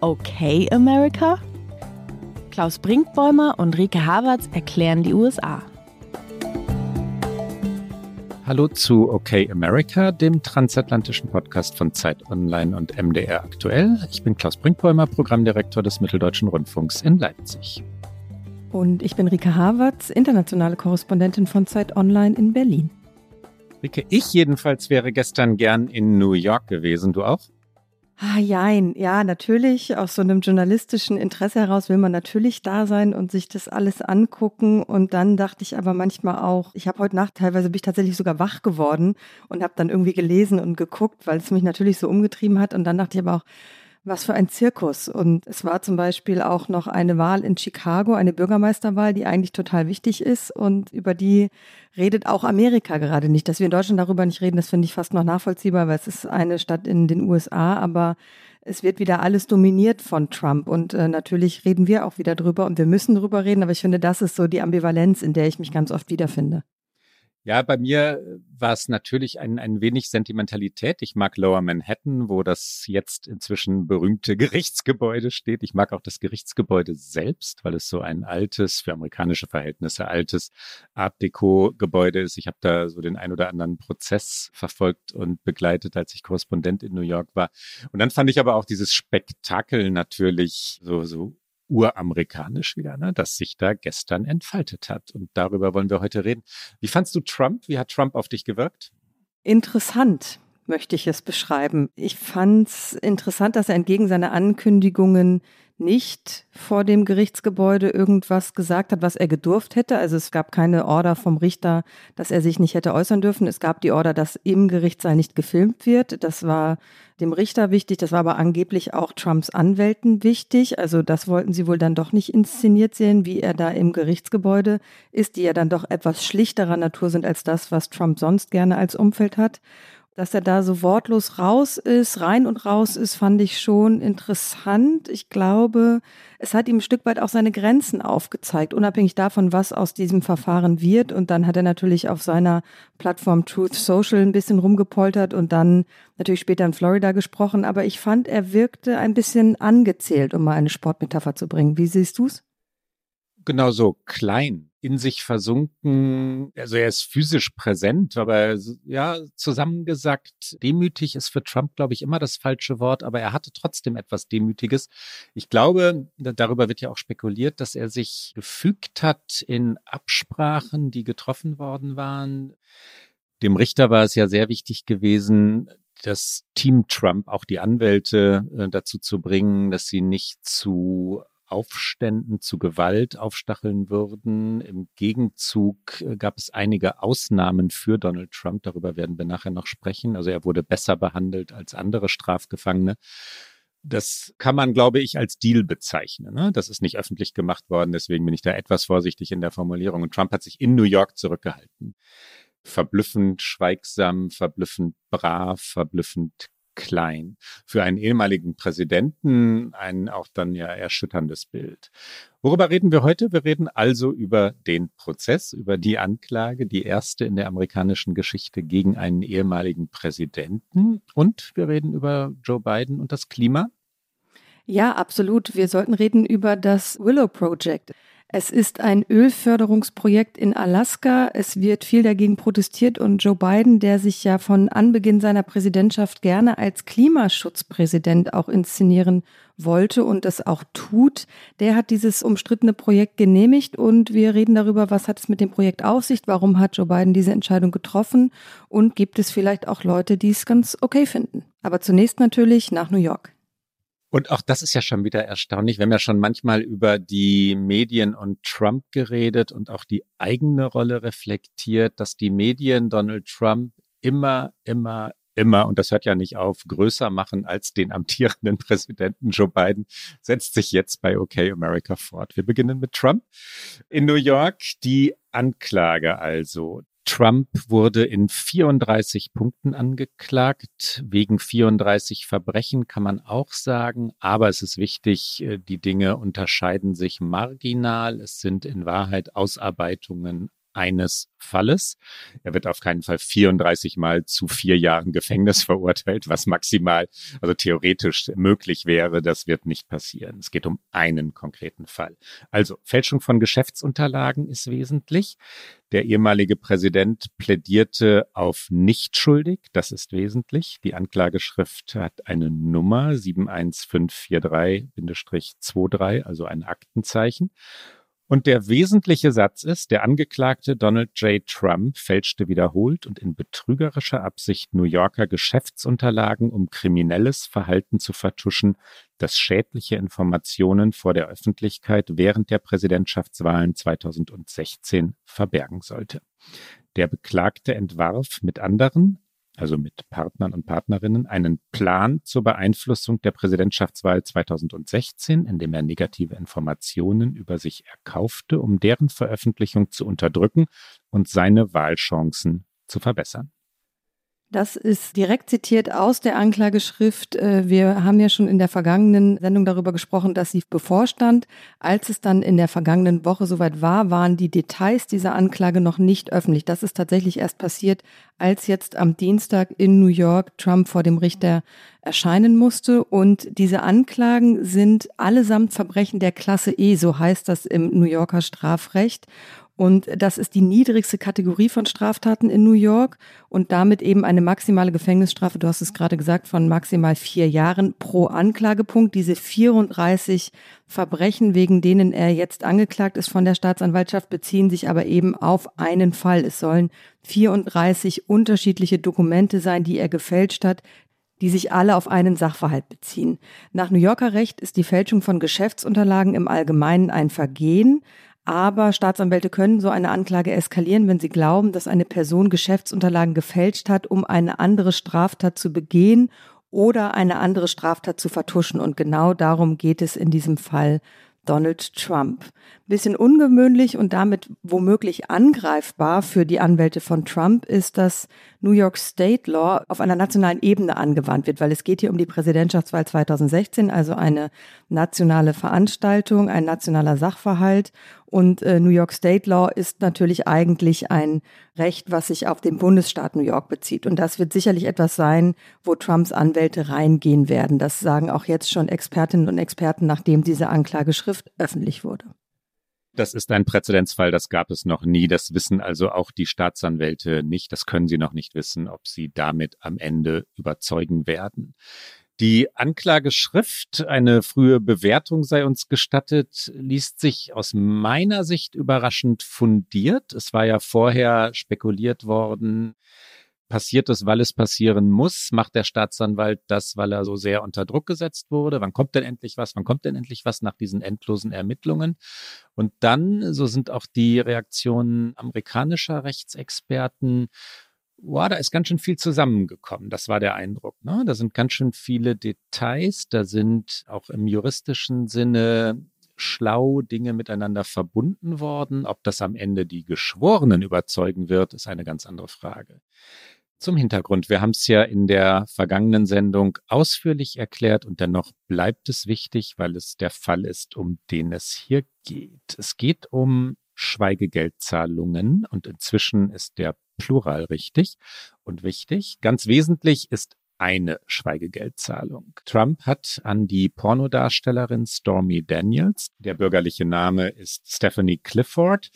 Okay America? Klaus Brinkbäumer und Rike Havertz erklären die USA. Hallo zu Okay America, dem transatlantischen Podcast von Zeit Online und MDR aktuell. Ich bin Klaus Brinkbäumer, Programmdirektor des Mitteldeutschen Rundfunks in Leipzig. Und ich bin Rike Havertz, internationale Korrespondentin von Zeit Online in Berlin. Rike, ich jedenfalls wäre gestern gern in New York gewesen. Du auch? Jein, ja, natürlich. Aus so einem journalistischen Interesse heraus will man natürlich da sein und sich das alles angucken. Und dann dachte ich aber manchmal auch, ich habe heute Nacht, teilweise bin ich tatsächlich sogar wach geworden und habe dann irgendwie gelesen und geguckt, weil es mich natürlich so umgetrieben hat. Und dann dachte ich aber auch, was für ein Zirkus. Und es war zum Beispiel auch noch eine Wahl in Chicago, eine Bürgermeisterwahl, die eigentlich total wichtig ist. Und über die redet auch Amerika gerade nicht. Dass wir in Deutschland darüber nicht reden, das finde ich fast noch nachvollziehbar, weil es ist eine Stadt in den USA. Aber es wird wieder alles dominiert von Trump. Und natürlich reden wir auch wieder drüber und wir müssen drüber reden. Aber ich finde, das ist so die Ambivalenz, in der ich mich ganz oft wiederfinde. Ja, bei mir war es natürlich ein wenig Sentimentalität. Ich mag Lower Manhattan, wo das jetzt inzwischen berühmte Gerichtsgebäude steht. Ich mag auch das Gerichtsgebäude selbst, weil es so ein altes, für amerikanische Verhältnisse altes Art-Deco-Gebäude ist. Ich habe da so den ein oder anderen Prozess verfolgt und begleitet, als ich Korrespondent in New York war. Und dann fand ich aber auch dieses Spektakel natürlich so uramerikanisch wieder, ne, das sich da gestern entfaltet hat. Und darüber wollen wir heute reden. Wie fandst du Trump? Wie hat Trump auf dich gewirkt? Interessant möchte ich es beschreiben. Ich fand es interessant, dass er entgegen seiner Ankündigungen nicht vor dem Gerichtsgebäude irgendwas gesagt hat, was er gedurft hätte. Also es gab keine Order vom Richter, dass er sich nicht hätte äußern dürfen. Es gab die Order, dass im Gerichtssaal nicht gefilmt wird. Das war dem Richter wichtig. Das war aber angeblich auch Trumps Anwälten wichtig. Also das wollten sie wohl dann doch nicht inszeniert sehen, wie er da im Gerichtsgebäude ist, die ja dann doch etwas schlichterer Natur sind als das, was Trump sonst gerne als Umfeld hat. Dass er da so wortlos raus ist, rein und raus ist, fand ich schon interessant. Ich glaube, es hat ihm ein Stück weit auch seine Grenzen aufgezeigt, unabhängig davon, was aus diesem Verfahren wird. Und dann hat er natürlich auf seiner Plattform Truth Social ein bisschen rumgepoltert und dann natürlich später in Florida gesprochen. Aber ich fand, er wirkte ein bisschen angezählt, um mal eine Sportmetapher zu bringen. Wie siehst du's? Genau so, klein, in sich versunken. Also er ist physisch präsent, aber ja, zusammengesagt, demütig ist für Trump, glaube ich, immer das falsche Wort, aber er hatte trotzdem etwas Demütiges. Ich glaube, darüber wird ja auch spekuliert, dass er sich gefügt hat in Absprachen, die getroffen worden waren. Dem Richter war es ja sehr wichtig gewesen, das Team Trump, auch die Anwälte, dazu zu bringen, dass sie nicht zu Aufständen, zu Gewalt aufstacheln würden. Im Gegenzug gab es einige Ausnahmen für Donald Trump. Darüber werden wir nachher noch sprechen. Also er wurde besser behandelt als andere Strafgefangene. Das kann man, glaube ich, als Deal bezeichnen, ne? Das ist nicht öffentlich gemacht worden. Deswegen bin ich da etwas vorsichtig in der Formulierung. Und Trump hat sich in New York zurückgehalten. Verblüffend schweigsam, verblüffend brav, verblüffend klein. Für einen ehemaligen Präsidenten ein auch dann ja erschütterndes Bild. Worüber reden wir heute? Wir reden also über den Prozess, über die Anklage, die erste in der amerikanischen Geschichte gegen einen ehemaligen Präsidenten. Und wir reden über Joe Biden und das Klima. Ja, absolut. Wir sollten reden über das Willow Project. Es ist ein Ölförderungsprojekt in Alaska. Es wird viel dagegen protestiert und Joe Biden, der sich ja von Anbeginn seiner Präsidentschaft gerne als Klimaschutzpräsident auch inszenieren wollte und das auch tut, der hat dieses umstrittene Projekt genehmigt und wir reden darüber, was hat es mit dem Projekt auf sich, warum hat Joe Biden diese Entscheidung getroffen und gibt es vielleicht auch Leute, die es ganz okay finden. Aber zunächst natürlich nach New York. Und auch das ist ja schon wieder erstaunlich. Wir haben ja schon manchmal über die Medien und Trump geredet und auch die eigene Rolle reflektiert, dass die Medien Donald Trump immer, und das hört ja nicht auf, größer machen als den amtierenden Präsidenten Joe Biden, setzt sich jetzt bei Okay America fort. Wir beginnen mit Trump. In New York die Anklage also. Trump wurde in 34 Punkten angeklagt. Wegen 34 Verbrechen kann man auch sagen. Aber es ist wichtig, die Dinge unterscheiden sich marginal. Es sind in Wahrheit Ausarbeitungen eines Falles. Er wird auf keinen Fall 34 Mal zu 4 Jahren Gefängnis verurteilt, was maximal, also theoretisch möglich wäre. Das wird nicht passieren. Es geht um einen konkreten Fall. Also Fälschung von Geschäftsunterlagen ist wesentlich. Der ehemalige Präsident plädierte auf nicht schuldig. Das ist wesentlich. Die Anklageschrift hat eine Nummer 71543-23, also ein Aktenzeichen. Und der wesentliche Satz ist, der Angeklagte Donald J. Trump fälschte wiederholt und in betrügerischer Absicht New Yorker Geschäftsunterlagen, um kriminelles Verhalten zu vertuschen, das schädliche Informationen vor der Öffentlichkeit während der Präsidentschaftswahlen 2016 verbergen sollte. Der Beklagte entwarf mit anderen, also mit Partnern und Partnerinnen, einen Plan zur Beeinflussung der Präsidentschaftswahl 2016, indem er negative Informationen über sich erkaufte, um deren Veröffentlichung zu unterdrücken und seine Wahlchancen zu verbessern. Das ist direkt zitiert aus der Anklageschrift. Wir haben ja schon in der vergangenen Sendung darüber gesprochen, dass sie bevorstand. Als es dann in der vergangenen Woche soweit war, waren die Details dieser Anklage noch nicht öffentlich. Das ist tatsächlich erst passiert, als jetzt am Dienstag in New York Trump vor dem Richter erscheinen musste. Und diese Anklagen sind allesamt Verbrechen der Klasse E, so heißt das im New Yorker Strafrecht. Und das ist die niedrigste Kategorie von Straftaten in New York und damit eben eine maximale Gefängnisstrafe, du hast es gerade gesagt, von maximal 4 Jahren pro Anklagepunkt. Diese 34 Verbrechen, wegen denen er jetzt angeklagt ist von der Staatsanwaltschaft, beziehen sich aber eben auf einen Fall. Es sollen 34 unterschiedliche Dokumente sein, die er gefälscht hat, die sich alle auf einen Sachverhalt beziehen. Nach New Yorker Recht ist die Fälschung von Geschäftsunterlagen im Allgemeinen ein Vergehen. Aber Staatsanwälte können so eine Anklage eskalieren, wenn sie glauben, dass eine Person Geschäftsunterlagen gefälscht hat, um eine andere Straftat zu begehen oder eine andere Straftat zu vertuschen. Und genau darum geht es in diesem Fall Donald Trump. Bisschen ungewöhnlich und damit womöglich angreifbar für die Anwälte von Trump ist, dass New York State Law auf einer nationalen Ebene angewandt wird, weil es geht hier um die Präsidentschaftswahl 2016, also eine nationale Veranstaltung, ein nationaler Sachverhalt. Und New York State Law ist natürlich eigentlich ein Recht, was sich auf den Bundesstaat New York bezieht. Und das wird sicherlich etwas sein, wo Trumps Anwälte reingehen werden. Das sagen auch jetzt schon Expertinnen und Experten, nachdem diese Anklageschrift öffentlich wurde. Das ist ein Präzedenzfall, das gab es noch nie. Das wissen also auch die Staatsanwälte nicht. Das können sie noch nicht wissen, ob sie damit am Ende überzeugen werden. Die Anklageschrift, eine frühe Bewertung sei uns gestattet, liest sich aus meiner Sicht überraschend fundiert. Es war ja vorher spekuliert worden, passiert es, weil es passieren muss? Macht der Staatsanwalt das, weil er so sehr unter Druck gesetzt wurde? Wann kommt denn endlich was? Wann kommt denn endlich was nach diesen endlosen Ermittlungen? Und dann, so sind auch die Reaktionen amerikanischer Rechtsexperten, da ist ganz schön viel zusammengekommen. Das war der Eindruck, ne? Da sind ganz schön viele Details. Da sind auch im juristischen Sinne schlau Dinge miteinander verbunden worden. Ob das am Ende die Geschworenen überzeugen wird, ist eine ganz andere Frage. Zum Hintergrund. Wir haben es ja in der vergangenen Sendung ausführlich erklärt und dennoch bleibt es wichtig, weil es der Fall ist, um den es hier geht. Es geht um Schweigegeldzahlungen und inzwischen ist der Plural richtig und wichtig. Ganz wesentlich ist eine Schweigegeldzahlung. Trump hat an die Pornodarstellerin Stormy Daniels, der bürgerliche Name ist Stephanie Clifford,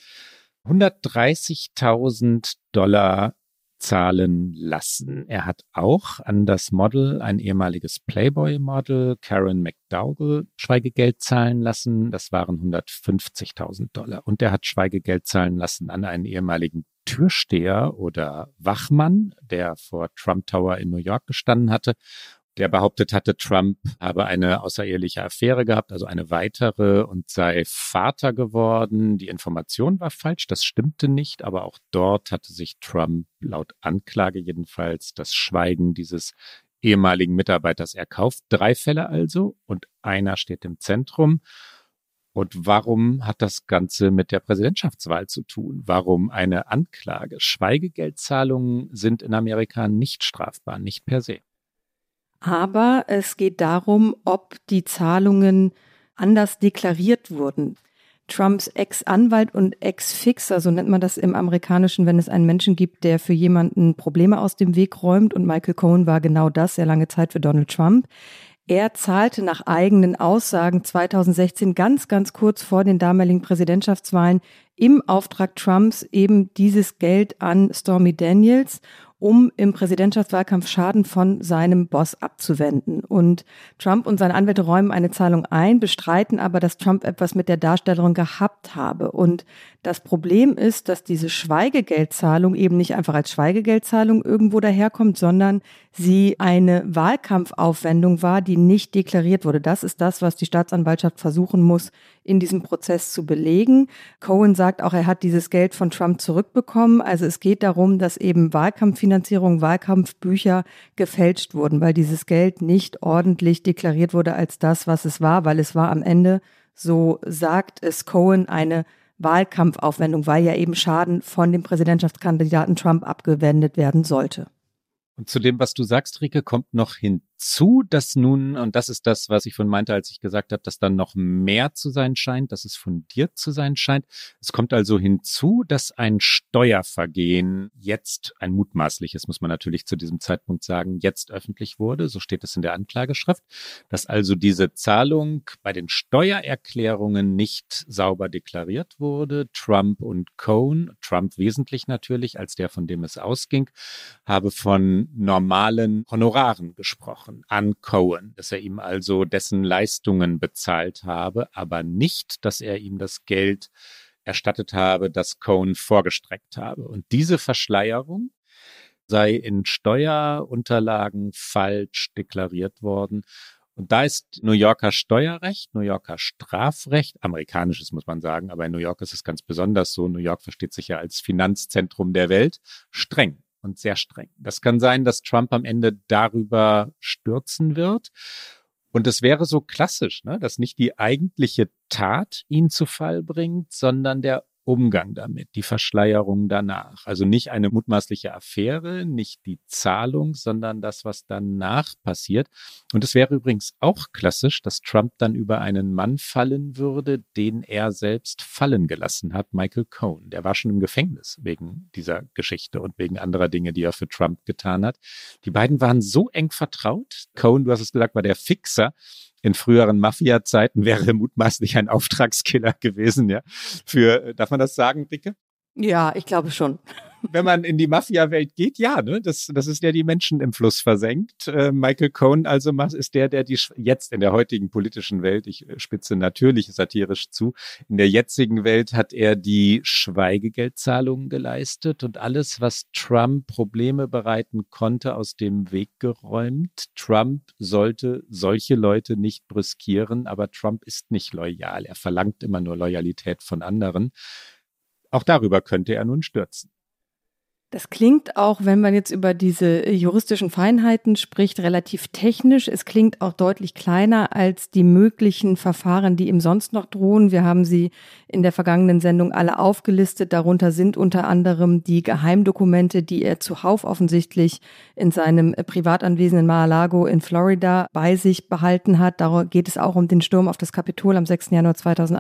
$130.000 zahlen lassen. Er hat auch an das Model, ein ehemaliges Playboy-Model, Karen McDougal, Schweigegeld zahlen lassen. Das waren $150.000. Und er hat Schweigegeld zahlen lassen an einen ehemaligen Türsteher oder Wachmann, der vor Trump Tower in New York gestanden hatte, der behauptet hatte, Trump habe eine außereheliche Affäre gehabt, also eine weitere, und sei Vater geworden. Die Information war falsch, das stimmte nicht, aber auch dort hatte sich Trump laut Anklage jedenfalls das Schweigen dieses ehemaligen Mitarbeiters erkauft. 3 Fälle also und einer steht im Zentrum. Und warum hat das Ganze mit der Präsidentschaftswahl zu tun? Warum eine Anklage? Schweigegeldzahlungen sind in Amerika nicht strafbar, nicht per se. Aber es geht darum, ob die Zahlungen anders deklariert wurden. Trumps Ex-Anwalt und Ex-Fixer, so nennt man das im Amerikanischen, wenn es einen Menschen gibt, der für jemanden Probleme aus dem Weg räumt. Und Michael Cohen war genau das, sehr lange Zeit für Donald Trump. Er zahlte nach eigenen Aussagen 2016 ganz, ganz kurz vor den damaligen Präsidentschaftswahlen im Auftrag Trumps eben dieses Geld an Stormy Daniels, um im Präsidentschaftswahlkampf Schaden von seinem Boss abzuwenden. Und Trump und seine Anwälte räumen eine Zahlung ein, bestreiten aber, dass Trump etwas mit der Darstellerin gehabt habe. Und das Problem ist, dass diese Schweigegeldzahlung eben nicht einfach als Schweigegeldzahlung irgendwo daherkommt, sondern sie eine Wahlkampfaufwendung war, die nicht deklariert wurde. Das ist das, was die Staatsanwaltschaft versuchen muss, in diesem Prozess zu belegen. Cohen sagt auch, er hat dieses Geld von Trump zurückbekommen. Also es geht darum, dass eben Wahlkampffinanzierung, Wahlkampfbücher gefälscht wurden, weil dieses Geld nicht ordentlich deklariert wurde als das, was es war, weil es war am Ende, so sagt es Cohen, eine Wahlkampfaufwendung, weil ja eben Schaden von dem Präsidentschaftskandidaten Trump abgewendet werden sollte. Und zu dem, was du sagst, Rike, kommt noch hinzu, dass nun, und das ist das, was ich von meinte, als ich gesagt habe, dass dann noch mehr zu sein scheint, dass es fundiert zu sein scheint. Es kommt also hinzu, dass ein Steuervergehen jetzt, ein mutmaßliches, muss man natürlich zu diesem Zeitpunkt sagen, jetzt öffentlich wurde, so steht es in der Anklageschrift, dass also diese Zahlung bei den Steuererklärungen nicht sauber deklariert wurde. Trump und Cohen, Trump wesentlich natürlich, als der, von dem es ausging, habe von normalen Honoraren gesprochen an Cohen, dass er ihm also dessen Leistungen bezahlt habe, aber nicht, dass er ihm das Geld erstattet habe, das Cohen vorgestreckt habe. Und diese Verschleierung sei in Steuerunterlagen falsch deklariert worden. Und da ist New Yorker Steuerrecht, New Yorker Strafrecht, amerikanisches muss man sagen, aber in New York ist es ganz besonders so. New York versteht sich ja als Finanzzentrum der Welt, streng. Und sehr streng. Das kann sein, dass Trump am Ende darüber stürzen wird. Und es wäre so klassisch, ne, dass nicht die eigentliche Tat ihn zu Fall bringt, sondern der Umgang damit, die Verschleierung danach. Also nicht eine mutmaßliche Affäre, nicht die Zahlung, sondern das, was danach passiert. Und es wäre übrigens auch klassisch, dass Trump dann über einen Mann fallen würde, den er selbst fallen gelassen hat, Michael Cohen. Der war schon im Gefängnis wegen dieser Geschichte und wegen anderer Dinge, die er für Trump getan hat. Die beiden waren so eng vertraut. Cohen, du hast es gesagt, war der Fixer. In früheren Mafia-Zeiten wäre er mutmaßlich ein Auftragskiller gewesen, ja. Darf man das sagen, Rike? Ja, ich glaube schon. Wenn man in die Mafia-Welt geht, ja, ne, das ist der die Menschen im Fluss versenkt. Michael Cohen also ist der die jetzt in der heutigen politischen Welt, ich spitze natürlich satirisch zu, in der jetzigen Welt hat er die Schweigegeldzahlungen geleistet und alles, was Trump Probleme bereiten konnte, aus dem Weg geräumt. Trump sollte solche Leute nicht brüskieren, aber Trump ist nicht loyal. Er verlangt immer nur Loyalität von anderen. Auch darüber könnte er nun stürzen. Das klingt auch, wenn man jetzt über diese juristischen Feinheiten spricht, relativ technisch. Es klingt auch deutlich kleiner als die möglichen Verfahren, die ihm sonst noch drohen. Wir haben sie in der vergangenen Sendung alle aufgelistet. Darunter sind unter anderem die Geheimdokumente, die er zuhauf offensichtlich in seinem Privatanwesen in Mar-a-Lago in Florida bei sich behalten hat. Da geht es auch um den Sturm auf das Kapitol am 6. Januar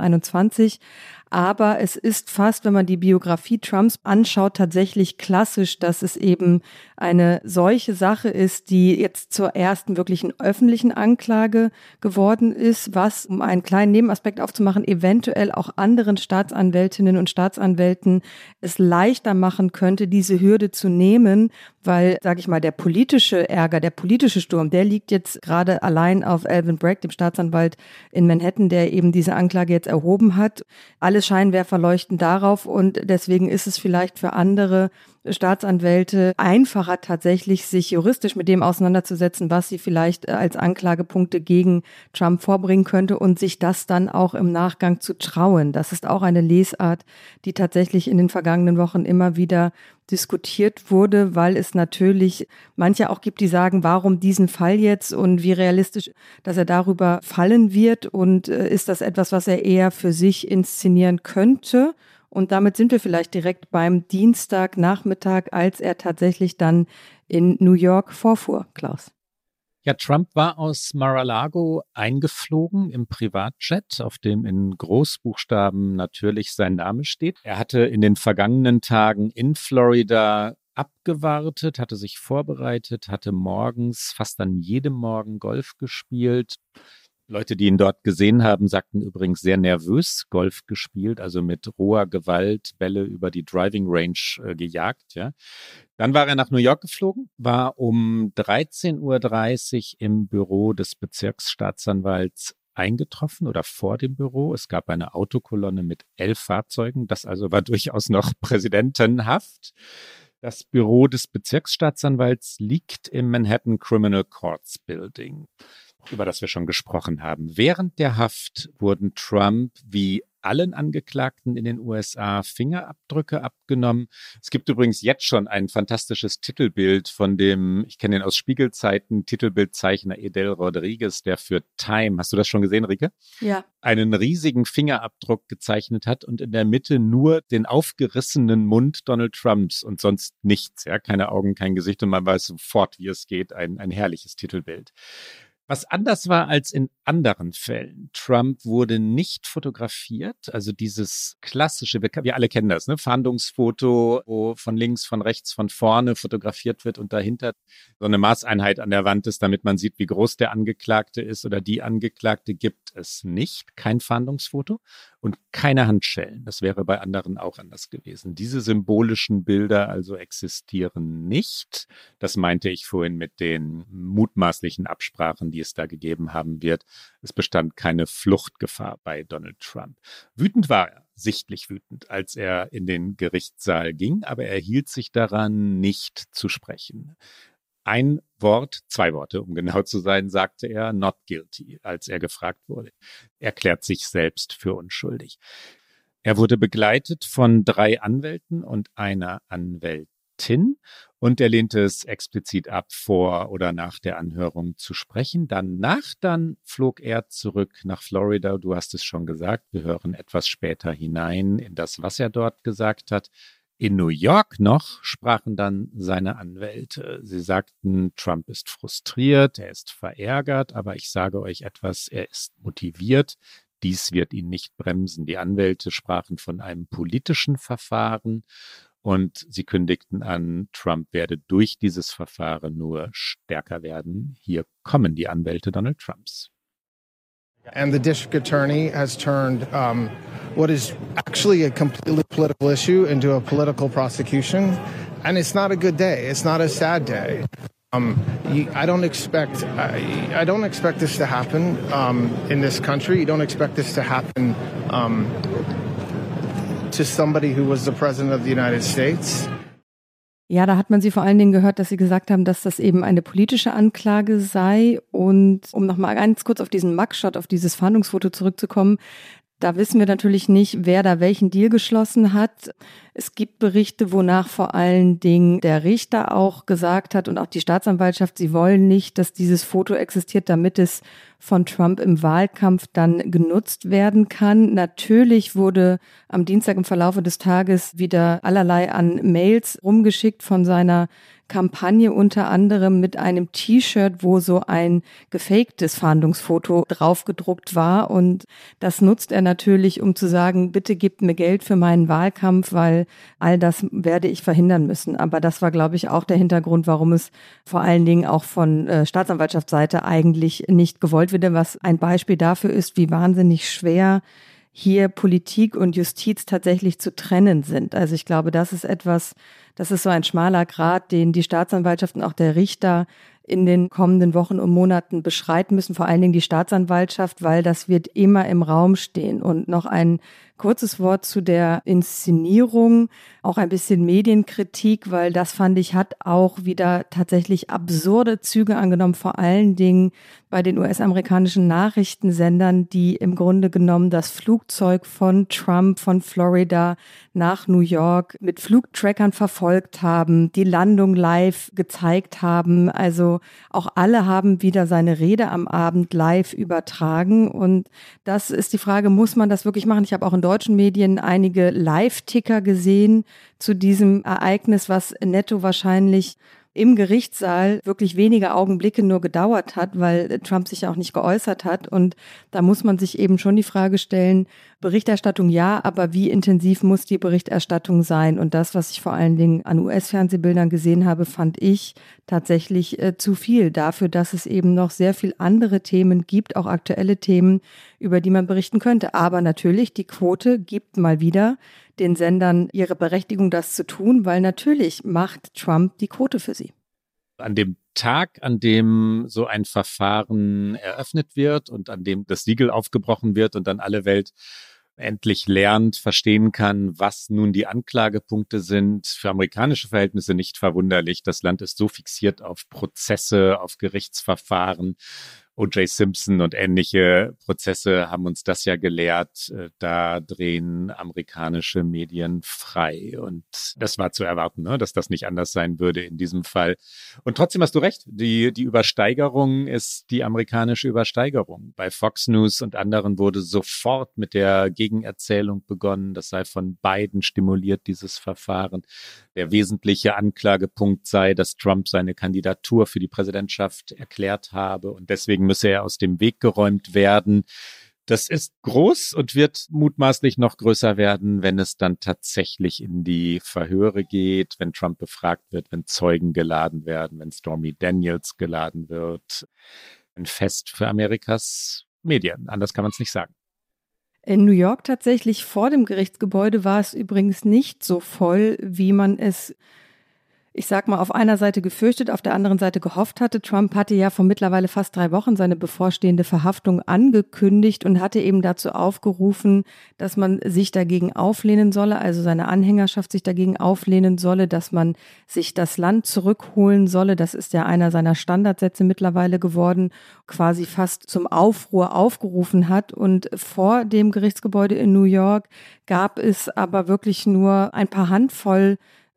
2021. Aber es ist fast, wenn man die Biografie Trumps anschaut, tatsächlich klassisch, dass es eben eine solche Sache ist, die jetzt zur ersten wirklichen öffentlichen Anklage geworden ist, was, um einen kleinen Nebenaspekt aufzumachen, eventuell auch anderen Staatsanwältinnen und Staatsanwälten es leichter machen könnte, diese Hürde zu nehmen, weil, sage ich mal, der politische Ärger, der politische Sturm, der liegt jetzt gerade allein auf Alvin Bragg, dem Staatsanwalt in Manhattan, der eben diese Anklage jetzt erhoben hat. Alle Scheinwerfer leuchten darauf und deswegen ist es vielleicht für andere Staatsanwälte einfacher tatsächlich, sich juristisch mit dem auseinanderzusetzen, was sie vielleicht als Anklagepunkte gegen Trump vorbringen könnte und sich das dann auch im Nachgang zu trauen. Das ist auch eine Lesart, die tatsächlich in den vergangenen Wochen immer wieder diskutiert wurde, weil es natürlich manche auch gibt, die sagen, warum diesen Fall jetzt und wie realistisch, dass er darüber fallen wird und ist das etwas, was er eher für sich inszenieren könnte? Und damit sind wir vielleicht direkt beim Dienstagnachmittag, als er tatsächlich dann in New York vorfuhr, Klaus. Ja, Trump war aus Mar-a-Lago eingeflogen im Privatjet, auf dem in Großbuchstaben natürlich sein Name steht. Er hatte in den vergangenen Tagen in Florida abgewartet, hatte sich vorbereitet, hatte morgens, fast an jedem Morgen Golf gespielt. Leute, die ihn dort gesehen haben, sagten übrigens sehr nervös Golf gespielt, also mit roher Gewalt Bälle über die Driving Range gejagt. Ja. Dann war er nach New York geflogen, war um 13:30 Uhr im Büro des Bezirksstaatsanwalts eingetroffen oder vor dem Büro. Es gab eine Autokolonne mit 11 Fahrzeugen. Das also war durchaus noch präsidentenhaft. Das Büro des Bezirksstaatsanwalts liegt im Manhattan Criminal Courts Building, über das wir schon gesprochen haben. Während der Haft wurden Trump wie allen Angeklagten in den USA Fingerabdrücke abgenommen. Es gibt übrigens jetzt schon ein fantastisches Titelbild von dem, ich kenne ihn aus Spiegelzeiten, Titelbildzeichner Edel Rodriguez, der für Time, hast du das schon gesehen, Rike? Ja. Einen riesigen Fingerabdruck gezeichnet hat und in der Mitte nur den aufgerissenen Mund Donald Trumps und sonst nichts, ja, keine Augen, kein Gesicht und man weiß sofort, wie es geht, ein herrliches Titelbild. Was anders war als in anderen Fällen. Trump wurde nicht fotografiert, also dieses klassische, wir alle kennen das, ne? Fahndungsfoto, wo von links, von rechts, von vorne fotografiert wird und dahinter so eine Maßeinheit an der Wand ist, damit man sieht, wie groß der Angeklagte ist oder die Angeklagte, gibt es nicht. Kein Fahndungsfoto und keine Handschellen. Das wäre bei anderen auch anders gewesen. Diese symbolischen Bilder also existieren nicht. Das meinte ich vorhin mit den mutmaßlichen Absprachen, die es da gegeben haben wird. Es bestand keine Fluchtgefahr bei Donald Trump. Wütend war er, sichtlich wütend, als er in den Gerichtssaal ging, aber er hielt sich daran, nicht zu sprechen. Ein Wort, 2 Worte, um genau zu sein, sagte er, not guilty, als er gefragt wurde. Er erklärt sich selbst für unschuldig. Er wurde begleitet von 3 Anwälten und einer Anwältin und er lehnte es explizit ab, vor oder nach der Anhörung zu sprechen. Danach flog er zurück nach Florida. Du hast es schon gesagt, wir hören etwas später hinein in das, was er dort gesagt hat. In New York noch sprachen dann seine Anwälte. Sie sagten, Trump ist frustriert, er ist verärgert, aber ich sage euch etwas, er ist motiviert. Dies wird ihn nicht bremsen. Die Anwälte sprachen von einem politischen Verfahren und sie kündigten an, Trump werde durch dieses Verfahren nur stärker werden. Hier kommen die Anwälte Donald Trumps. And the district attorney has turned what is actually a completely political issue into a political prosecution. And it's not a good day. It's not a sad day. I don't expect this to happen in this country. You don't expect this to happen to somebody who was the president of the United States. Ja, da hat man sie vor allen Dingen gehört, dass sie gesagt haben, dass das eben eine politische Anklage sei. Und um nochmal ganz kurz auf diesen Mugshot, auf dieses Fahndungsfoto zurückzukommen, da wissen wir natürlich nicht, wer da welchen Deal geschlossen hat. Es gibt Berichte, wonach vor allen Dingen der Richter auch gesagt hat und auch die Staatsanwaltschaft, sie wollen nicht, dass dieses Foto existiert, damit es von Trump im Wahlkampf dann genutzt werden kann. Natürlich wurde am Dienstag im Verlaufe des Tages wieder allerlei an Mails rumgeschickt von seiner Kampagne, unter anderem mit einem T-Shirt, wo so ein gefaktes Fahndungsfoto draufgedruckt war. Und das nutzt er natürlich, um zu sagen, bitte gebt mir Geld für meinen Wahlkampf, weil all das werde ich verhindern müssen. Aber das war, glaube ich, auch der Hintergrund, warum es vor allen Dingen auch von Staatsanwaltschaftsseite eigentlich nicht gewollt wird, was ein Beispiel dafür ist, wie wahnsinnig schwer hier Politik und Justiz tatsächlich zu trennen sind. Also ich glaube, das ist so ein schmaler Grat, den die Staatsanwaltschaft und auch der Richter in den kommenden Wochen und Monaten beschreiten müssen, vor allen Dingen die Staatsanwaltschaft, weil das wird immer im Raum stehen. Und noch ein kurzes Wort zu der Inszenierung, auch ein bisschen Medienkritik, weil das, fand ich, hat auch wieder tatsächlich absurde Züge angenommen, vor allen Dingen bei den US-amerikanischen Nachrichtensendern, die im Grunde genommen das Flugzeug von Trump von Florida nach New York mit Flugtrackern verfolgt haben, die Landung live gezeigt haben. Also auch alle haben wieder seine Rede am Abend live übertragen. Und das ist die Frage, muss man das wirklich machen? Ich habe auch in deutschen Medien einige Live-Ticker gesehen zu diesem Ereignis, was netto wahrscheinlich im Gerichtssaal wirklich wenige Augenblicke nur gedauert hat, weil Trump sich ja auch nicht geäußert hat. Und da muss man sich eben schon die Frage stellen, Berichterstattung ja, aber wie intensiv muss die Berichterstattung sein? Und das, was ich vor allen Dingen an US-Fernsehbildern gesehen habe, fand ich tatsächlich zu viel dafür, dass es eben noch sehr viel andere Themen gibt, auch aktuelle Themen, über die man berichten könnte. Aber natürlich, die Quote gibt mal wieder den Sendern ihre Berechtigung, das zu tun, weil natürlich macht Trump die Quote für sie. An dem Tag, an dem so ein Verfahren eröffnet wird und an dem das Siegel aufgebrochen wird und dann alle Welt endlich lernt, verstehen kann, was nun die Anklagepunkte sind. Für amerikanische Verhältnisse nicht verwunderlich. Das Land ist so fixiert auf Prozesse, auf Gerichtsverfahren. O.J. Simpson und ähnliche Prozesse haben uns das ja gelehrt. Da drehen amerikanische Medien frei. Und das war zu erwarten, ne? Dass das nicht anders sein würde in diesem Fall. Und trotzdem hast du recht. Die Übersteigerung ist die amerikanische Übersteigerung. Bei Fox News und anderen wurde sofort mit der Gegenerzählung begonnen. Das sei von beiden stimuliert, dieses Verfahren. Der wesentliche Anklagepunkt sei, dass Trump seine Kandidatur für die Präsidentschaft erklärt habe und deswegen müsse er aus dem Weg geräumt werden. Das ist groß und wird mutmaßlich noch größer werden, wenn es dann tatsächlich in die Verhöre geht, wenn Trump befragt wird, wenn Zeugen geladen werden, wenn Stormy Daniels geladen wird. Ein Fest für Amerikas Medien, anders kann man es nicht sagen. In New York tatsächlich vor dem Gerichtsgebäude war es übrigens nicht so voll, wie man es, ich sag mal, auf einer Seite gefürchtet, auf der anderen Seite gehofft hatte. Trump hatte ja vor mittlerweile fast 3 Wochen seine bevorstehende Verhaftung angekündigt und hatte eben dazu aufgerufen, dass man sich dagegen auflehnen solle, also seine Anhängerschaft sich dagegen auflehnen solle, dass man sich das Land zurückholen solle. Das ist ja einer seiner Standardsätze mittlerweile geworden, quasi fast zum Aufruhr aufgerufen hat. Und vor dem Gerichtsgebäude in New York gab es aber wirklich nur ein paar Handvoll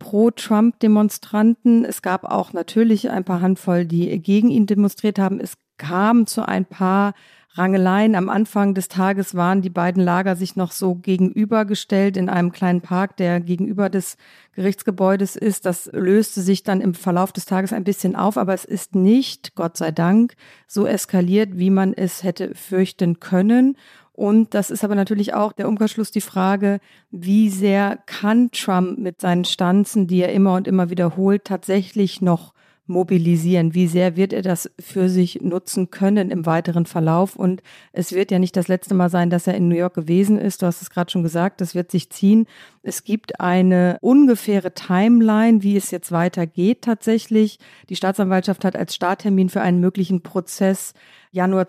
Pro-Trump-Demonstranten. Es gab auch natürlich ein paar Handvoll, die gegen ihn demonstriert haben. Es kam zu ein paar Rangeleien. Am Anfang des Tages waren die beiden Lager sich noch so gegenübergestellt in einem kleinen Park, der gegenüber des Gerichtsgebäudes ist. Das löste sich dann im Verlauf des Tages ein bisschen auf, aber es ist nicht, Gott sei Dank, so eskaliert, wie man es hätte fürchten können. Und das ist aber natürlich auch der Umkehrschluss die Frage, wie sehr kann Trump mit seinen Stanzen, die er immer und immer wiederholt, tatsächlich noch mobilisieren? Wie sehr wird er das für sich nutzen können im weiteren Verlauf? Und es wird ja nicht das letzte Mal sein, dass er in New York gewesen ist. Du hast es gerade schon gesagt, das wird sich ziehen. Es gibt eine ungefähre Timeline, wie es jetzt weitergeht tatsächlich. Die Staatsanwaltschaft hat als Starttermin für einen möglichen Prozess Januar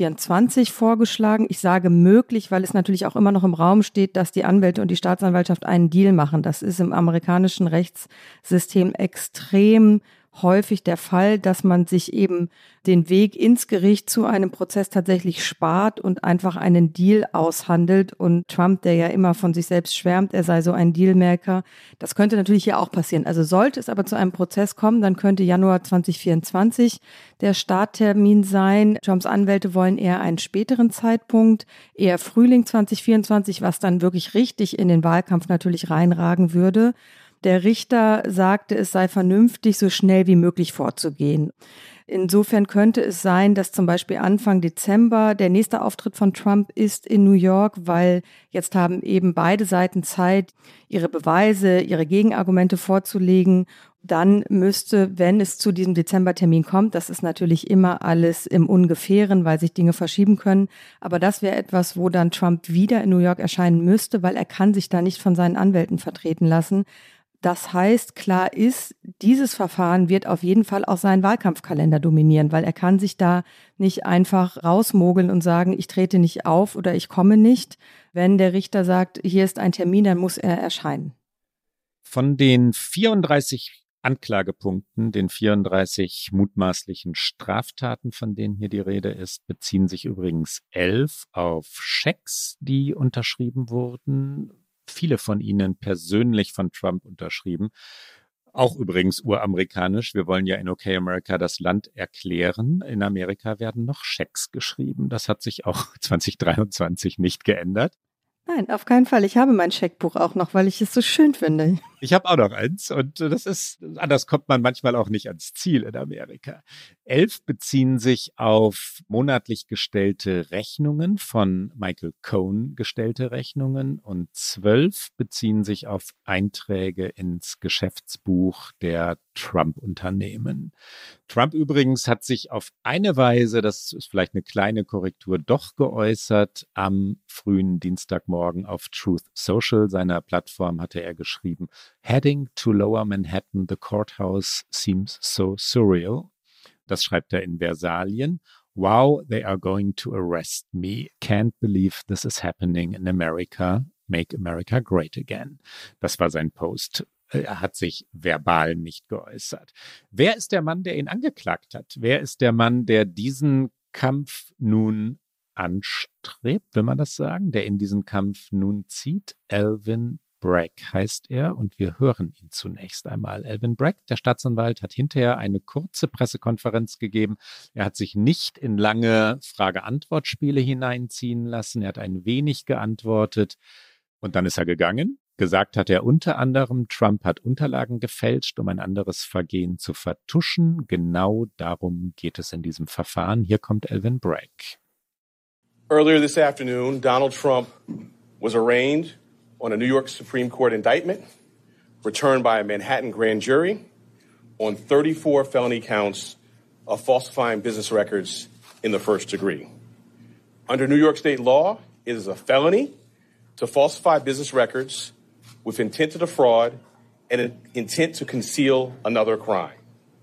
2024 vorgeschlagen. Ich sage möglich, weil es natürlich auch immer noch im Raum steht, dass die Anwälte und die Staatsanwaltschaft einen Deal machen. Das ist im amerikanischen Rechtssystem extrem häufig der Fall, dass man sich eben den Weg ins Gericht zu einem Prozess tatsächlich spart und einfach einen Deal aushandelt. Und Trump, der ja immer von sich selbst schwärmt, er sei so ein Dealmaker, das könnte natürlich hier auch passieren. Also sollte es aber zu einem Prozess kommen, dann könnte Januar 2024 der Starttermin sein. Trumps Anwälte wollen eher einen späteren Zeitpunkt, eher Frühling 2024, was dann wirklich richtig in den Wahlkampf natürlich reinragen würde. Der Richter sagte, es sei vernünftig, so schnell wie möglich vorzugehen. Insofern könnte es sein, dass zum Beispiel Anfang Dezember der nächste Auftritt von Trump ist in New York, weil jetzt haben eben beide Seiten Zeit, ihre Beweise, ihre Gegenargumente vorzulegen. Dann müsste, wenn es zu diesem Dezembertermin kommt, das ist natürlich immer alles im Ungefähren, weil sich Dinge verschieben können, aber das wäre etwas, wo dann Trump wieder in New York erscheinen müsste, weil er kann sich da nicht von seinen Anwälten vertreten lassen. Das heißt, klar ist, dieses Verfahren wird auf jeden Fall auch seinen Wahlkampfkalender dominieren, weil er kann sich da nicht einfach rausmogeln und sagen, ich trete nicht auf oder ich komme nicht. Wenn der Richter sagt, hier ist ein Termin, dann muss er erscheinen. Von den 34 Anklagepunkten, den 34 mutmaßlichen Straftaten, von denen hier die Rede ist, beziehen sich übrigens 11 auf Schecks, die unterschrieben wurden. Viele von ihnen persönlich von Trump unterschrieben. Auch übrigens uramerikanisch. Wir wollen ja in OK America das Land erklären. In Amerika werden noch Schecks geschrieben. Das hat sich auch 2023 nicht geändert. Nein, auf keinen Fall. Ich habe mein Scheckbuch auch noch, weil ich es so schön finde. Ich habe auch noch eins und das ist, anders kommt man manchmal auch nicht ans Ziel in Amerika. 11 beziehen sich auf monatlich gestellte Rechnungen, von Michael Cohen gestellte Rechnungen, und 12 beziehen sich auf Einträge ins Geschäftsbuch der Trump-Unternehmen. Trump übrigens hat sich auf eine Weise, das ist vielleicht eine kleine Korrektur, doch geäußert. Am frühen Dienstagmorgen auf Truth Social, seiner Plattform, hatte er geschrieben: Heading to Lower Manhattan, the courthouse seems so surreal. Das schreibt er in Versalien. Wow, they are going to arrest me. Can't believe this is happening in America. Make America great again. Das war sein Post. Er hat sich verbal nicht geäußert. Wer ist der Mann, der ihn angeklagt hat? Wer ist der Mann, der diesen Kampf nun anstrebt, will man das sagen, der in diesen Kampf nun zieht? Alvin Bragg heißt er, und wir hören ihn zunächst einmal. Alvin Bragg, der Staatsanwalt, hat hinterher eine kurze Pressekonferenz gegeben. Er hat sich nicht in lange Frage-Antwort-Spiele hineinziehen lassen. Er hat ein wenig geantwortet und dann ist er gegangen. Gesagt hat er unter anderem, Trump hat Unterlagen gefälscht, um ein anderes Vergehen zu vertuschen. Genau darum geht es in diesem Verfahren. Hier kommt Alvin Bragg. Earlier this afternoon, Donald Trump was arraigned on a New York Supreme Court indictment returned by a Manhattan grand jury on 34 felony counts of falsifying business records in the first degree. Under New York state law, it is a felony to falsify business records with intent to defraud and an intent to conceal another crime.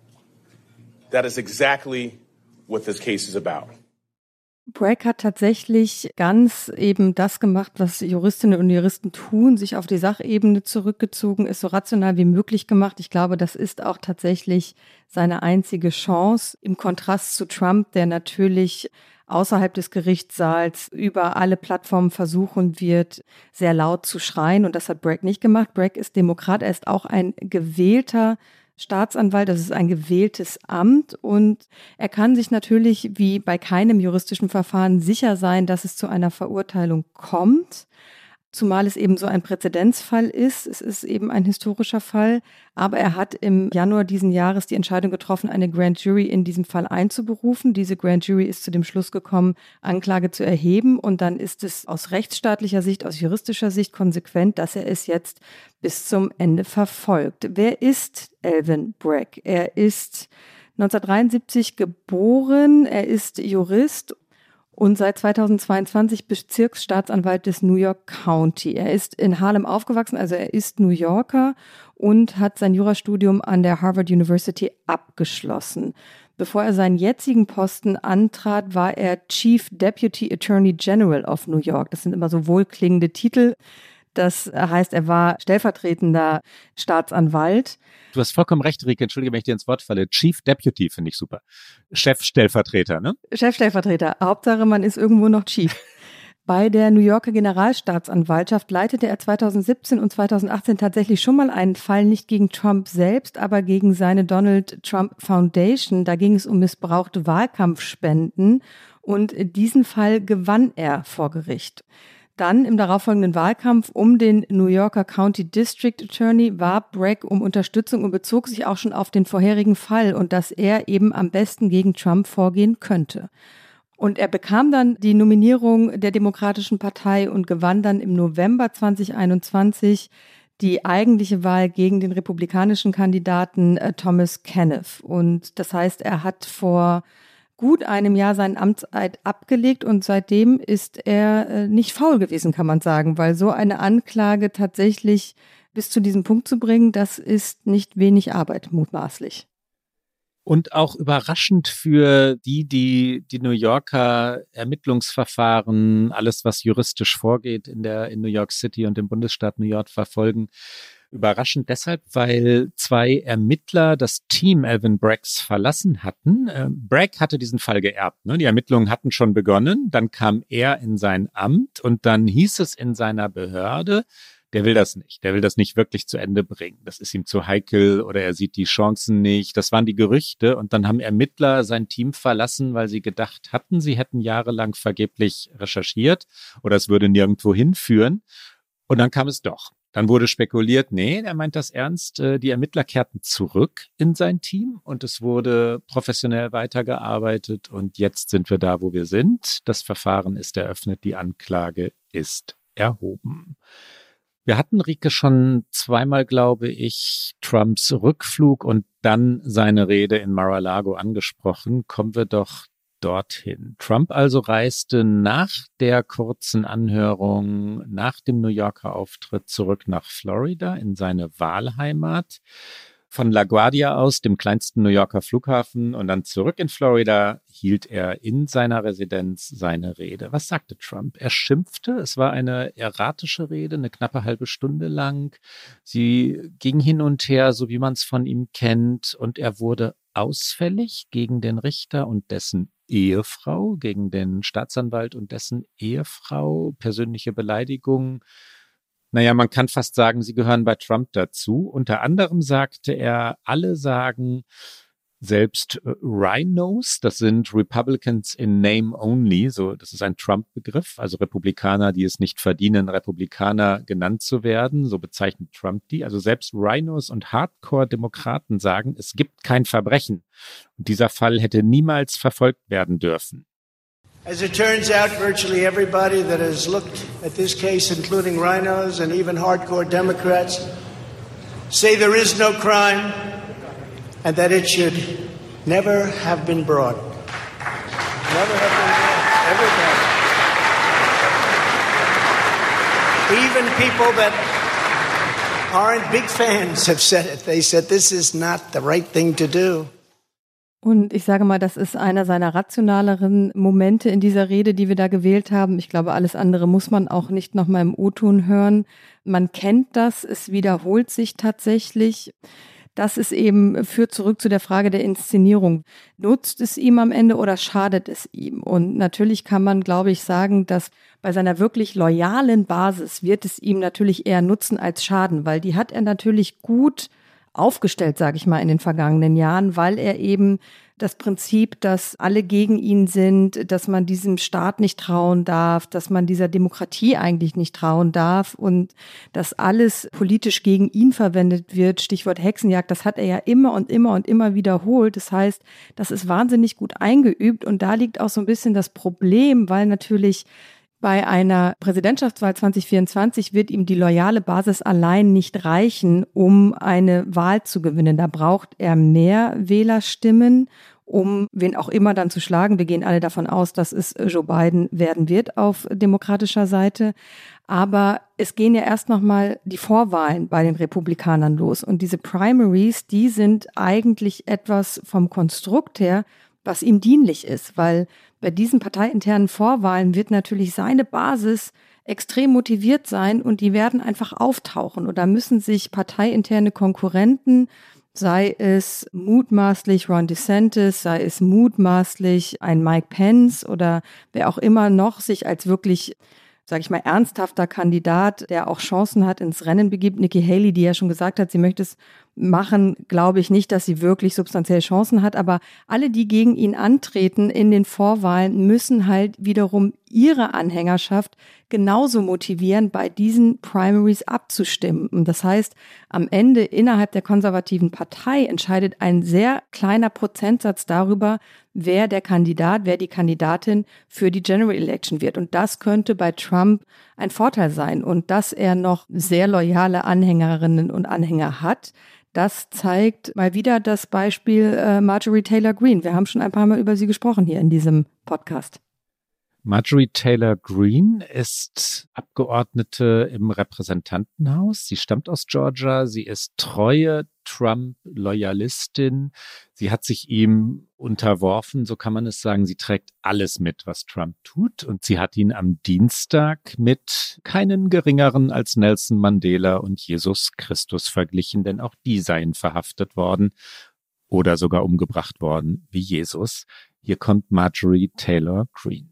That is exactly what this case is about. Bragg hat tatsächlich ganz eben das gemacht, was Juristinnen und Juristen tun, sich auf die Sachebene zurückgezogen, ist so rational wie möglich gemacht. Ich glaube, das ist auch tatsächlich seine einzige Chance im Kontrast zu Trump, der natürlich außerhalb des Gerichtssaals über alle Plattformen versuchen wird, sehr laut zu schreien. Und das hat Bragg nicht gemacht. Bragg ist Demokrat, er ist auch ein gewählter Staatsanwalt, das ist ein gewähltes Amt, und er kann sich natürlich wie bei keinem juristischen Verfahren sicher sein, dass es zu einer Verurteilung kommt, zumal es eben so ein Präzedenzfall ist. Es ist eben ein historischer Fall, aber er hat im Januar diesen Jahres die Entscheidung getroffen, eine Grand Jury in diesem Fall einzuberufen. Diese Grand Jury ist zu dem Schluss gekommen, Anklage zu erheben, und dann ist es aus rechtsstaatlicher Sicht, aus juristischer Sicht konsequent, dass er es jetzt bis zum Ende verfolgt. Wer ist Alvin Bragg? Er ist 1973 geboren, er ist Jurist und seit 2022 Bezirksstaatsanwalt des New York County. Er ist in Harlem aufgewachsen, also er ist New Yorker und hat sein Jurastudium an der Harvard University abgeschlossen. Bevor er seinen jetzigen Posten antrat, war er Chief Deputy Attorney General of New York. Das sind immer so wohlklingende Titel. Das heißt, er war stellvertretender Staatsanwalt. Du hast vollkommen recht, Rike, entschuldige, wenn ich dir ins Wort falle. Chief Deputy finde ich super. Chefstellvertreter, ne? Chefstellvertreter. Hauptsache, man ist irgendwo noch Chief. Bei der New Yorker Generalstaatsanwaltschaft leitete er 2017 und 2018 tatsächlich schon mal einen Fall, nicht gegen Trump selbst, aber gegen seine Donald Trump Foundation. Da ging es um missbrauchte Wahlkampfspenden, und diesen Fall gewann er vor Gericht. Dann im darauffolgenden Wahlkampf um den New Yorker County District Attorney warb Bragg um Unterstützung und bezog sich auch schon auf den vorherigen Fall und dass er eben am besten gegen Trump vorgehen könnte. Und er bekam dann die Nominierung der Demokratischen Partei und gewann dann im November 2021 die eigentliche Wahl gegen den republikanischen Kandidaten Thomas Kenneff. Und das heißt, er hat vor gut einem Jahr seinen Amtseid abgelegt und seitdem ist er nicht faul gewesen, kann man sagen, weil so eine Anklage tatsächlich bis zu diesem Punkt zu bringen, das ist nicht wenig Arbeit, mutmaßlich. Und auch überraschend für die New Yorker Ermittlungsverfahren, alles was juristisch vorgeht in New York City und im Bundesstaat New York verfolgen. Überraschend deshalb, weil 2 Ermittler das Team Alvin Braggs verlassen hatten. Bragg hatte diesen Fall geerbt, ne? Die Ermittlungen hatten schon begonnen, dann kam er in sein Amt und dann hieß es in seiner Behörde, der will das nicht wirklich zu Ende bringen. Das ist ihm zu heikel oder er sieht die Chancen nicht. Das waren die Gerüchte und dann haben Ermittler sein Team verlassen, weil sie gedacht hatten, sie hätten jahrelang vergeblich recherchiert oder es würde nirgendwo hinführen. Und dann kam es doch. Dann wurde spekuliert, nee, er meint das ernst. Die Ermittler kehrten zurück in sein Team und es wurde professionell weitergearbeitet und jetzt sind wir da, wo wir sind. Das Verfahren ist eröffnet, die Anklage ist erhoben. Wir hatten, Rike, schon zweimal, glaube ich, Trumps Rückflug und dann seine Rede in Mar-a-Lago angesprochen. Kommen wir doch dorthin. Trump also reiste nach der kurzen Anhörung, nach dem New Yorker Auftritt zurück nach Florida in seine Wahlheimat. Von LaGuardia aus, dem kleinsten New Yorker Flughafen, und dann zurück in Florida hielt er in seiner Residenz seine Rede. Was sagte Trump? Er schimpfte. Es war eine erratische Rede, eine knappe halbe Stunde lang. Sie ging hin und her, so wie man es von ihm kennt. Und er wurde ausfällig gegen den Richter und dessen Ehefrau, gegen den Staatsanwalt und dessen Ehefrau, persönliche Beleidigungen. Naja, man kann fast sagen, sie gehören bei Trump dazu. Unter anderem sagte er, alle sagen, selbst Rhinos, das sind Republicans in name only, so, das ist ein Trump-Begriff, also Republikaner, die es nicht verdienen, Republikaner genannt zu werden, so bezeichnet Trump die. Also selbst Rhinos und Hardcore-Demokraten sagen, es gibt kein Verbrechen. Und dieser Fall hätte niemals verfolgt werden dürfen. As it turns out, virtually everybody that has looked at this case, including rhinos and even hardcore Democrats, say there is no crime and that it should never have been brought. Never have been brought. Everybody. Even people that aren't big fans have said it. They said this is not the right thing to do. Und ich sage mal, das ist einer seiner rationaleren Momente in dieser Rede, die wir da gewählt haben. Ich glaube, alles andere muss man auch nicht nochmal im O-Ton hören. Man kennt das, es wiederholt sich tatsächlich. Das ist eben, führt zurück zu der Frage der Inszenierung. Nutzt es ihm am Ende oder schadet es ihm? Und natürlich kann man, glaube ich, sagen, dass bei seiner wirklich loyalen Basis wird es ihm natürlich eher nutzen als schaden, weil die hat er natürlich gut aufgestellt, sage ich mal, in den vergangenen Jahren, weil er eben das Prinzip, dass alle gegen ihn sind, dass man diesem Staat nicht trauen darf, dass man dieser Demokratie eigentlich nicht trauen darf und dass alles politisch gegen ihn verwendet wird, Stichwort Hexenjagd, das hat er ja immer und immer und immer wiederholt. Das heißt, das ist wahnsinnig gut eingeübt und da liegt auch so ein bisschen das Problem, weil natürlich bei einer Präsidentschaftswahl 2024 wird ihm die loyale Basis allein nicht reichen, um eine Wahl zu gewinnen. Da braucht er mehr Wählerstimmen, um wen auch immer dann zu schlagen. Wir gehen alle davon aus, dass es Joe Biden werden wird auf demokratischer Seite. Aber es gehen ja erst nochmal die Vorwahlen bei den Republikanern los. Und diese Primaries, die sind eigentlich etwas vom Konstrukt her, was ihm dienlich ist, weil bei diesen parteiinternen Vorwahlen wird natürlich seine Basis extrem motiviert sein und die werden einfach auftauchen. Und da müssen sich parteiinterne Konkurrenten, sei es mutmaßlich Ron DeSantis, sei es mutmaßlich ein Mike Pence oder wer auch immer noch sich als wirklich, sage ich mal, ernsthafter Kandidat, der auch Chancen hat, ins Rennen begibt. Nikki Haley, die ja schon gesagt hat, sie möchte es machen, glaube ich nicht, dass sie wirklich substanziell Chancen hat. Aber alle, die gegen ihn antreten in den Vorwahlen, müssen halt wiederum ihre Anhängerschaft genauso motivieren, bei diesen Primaries abzustimmen. Und das heißt, am Ende innerhalb der konservativen Partei entscheidet ein sehr kleiner Prozentsatz darüber, wer der Kandidat, wer die Kandidatin für die General Election wird. Und das könnte bei Trump ein Vorteil sein. Und dass er noch sehr loyale Anhängerinnen und Anhänger hat, das zeigt mal wieder das Beispiel Marjorie Taylor Greene. Wir haben schon ein paar Mal über sie gesprochen hier in diesem Podcast. Marjorie Taylor Greene ist Abgeordnete im Repräsentantenhaus. Sie stammt aus Georgia. Sie ist treue Trump-Loyalistin. Sie hat sich ihm unterworfen, so kann man es sagen. Sie trägt alles mit, was Trump tut. Und sie hat ihn am Dienstag mit keinen geringeren als Nelson Mandela und Jesus Christus verglichen, denn auch die seien verhaftet worden oder sogar umgebracht worden wie Jesus. Hier kommt Marjorie Taylor Greene.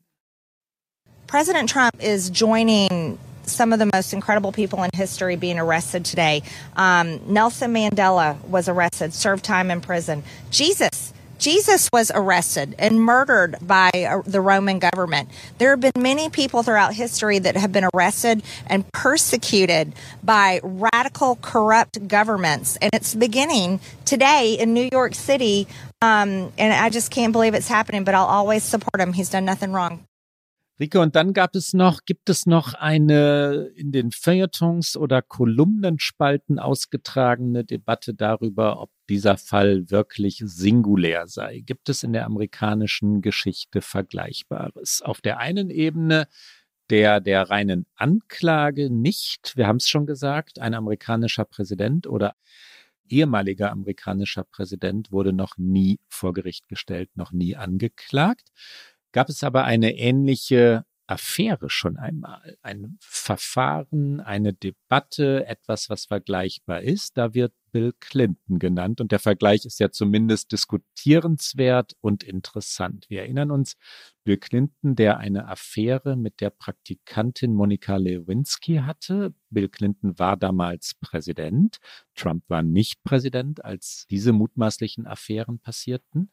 President Trump is joining some of the most incredible people in history being arrested today. Nelson Mandela was arrested, served time in prison. Jesus Jesus was arrested and murdered by the Roman government. There have been many people throughout history that have been arrested and persecuted by radical, corrupt governments. And it's beginning today in New York City. And I just can't believe it's happening, but I'll always support him. He's done nothing wrong. Rike, und dann gibt es noch eine in den Feuilletons oder Kolumnenspalten ausgetragene Debatte darüber, ob dieser Fall wirklich singulär sei. Gibt es in der amerikanischen Geschichte Vergleichbares? Auf der einen Ebene der reinen Anklage nicht, wir haben es schon gesagt, ein amerikanischer Präsident oder ehemaliger amerikanischer Präsident wurde noch nie vor Gericht gestellt, noch nie angeklagt. Gab es aber eine ähnliche Affäre schon einmal, ein Verfahren, eine Debatte, etwas, was vergleichbar ist. Da wird Bill Clinton genannt und der Vergleich ist ja zumindest diskutierenswert und interessant. Wir erinnern uns, Bill Clinton, der eine Affäre mit der Praktikantin Monica Lewinsky hatte. Bill Clinton war damals Präsident. Trump war nicht Präsident, als diese mutmaßlichen Affären passierten.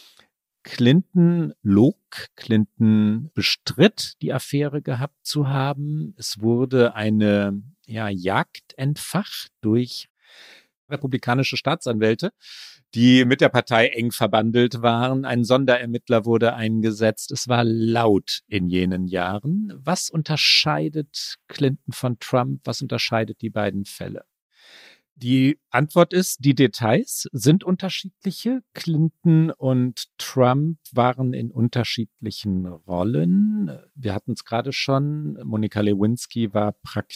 Clinton log, Clinton bestritt, die Affäre gehabt zu haben. Es wurde eine Jagd entfacht durch republikanische Staatsanwälte, die mit der Partei eng verbandelt waren. Ein Sonderermittler wurde eingesetzt. Es war laut in jenen Jahren. Was unterscheidet Clinton von Trump? Was unterscheidet die beiden Fälle? Die Antwort ist, die Details sind unterschiedliche. Clinton und Trump waren in unterschiedlichen Rollen. Wir hatten es gerade schon, Monica Lewinsky war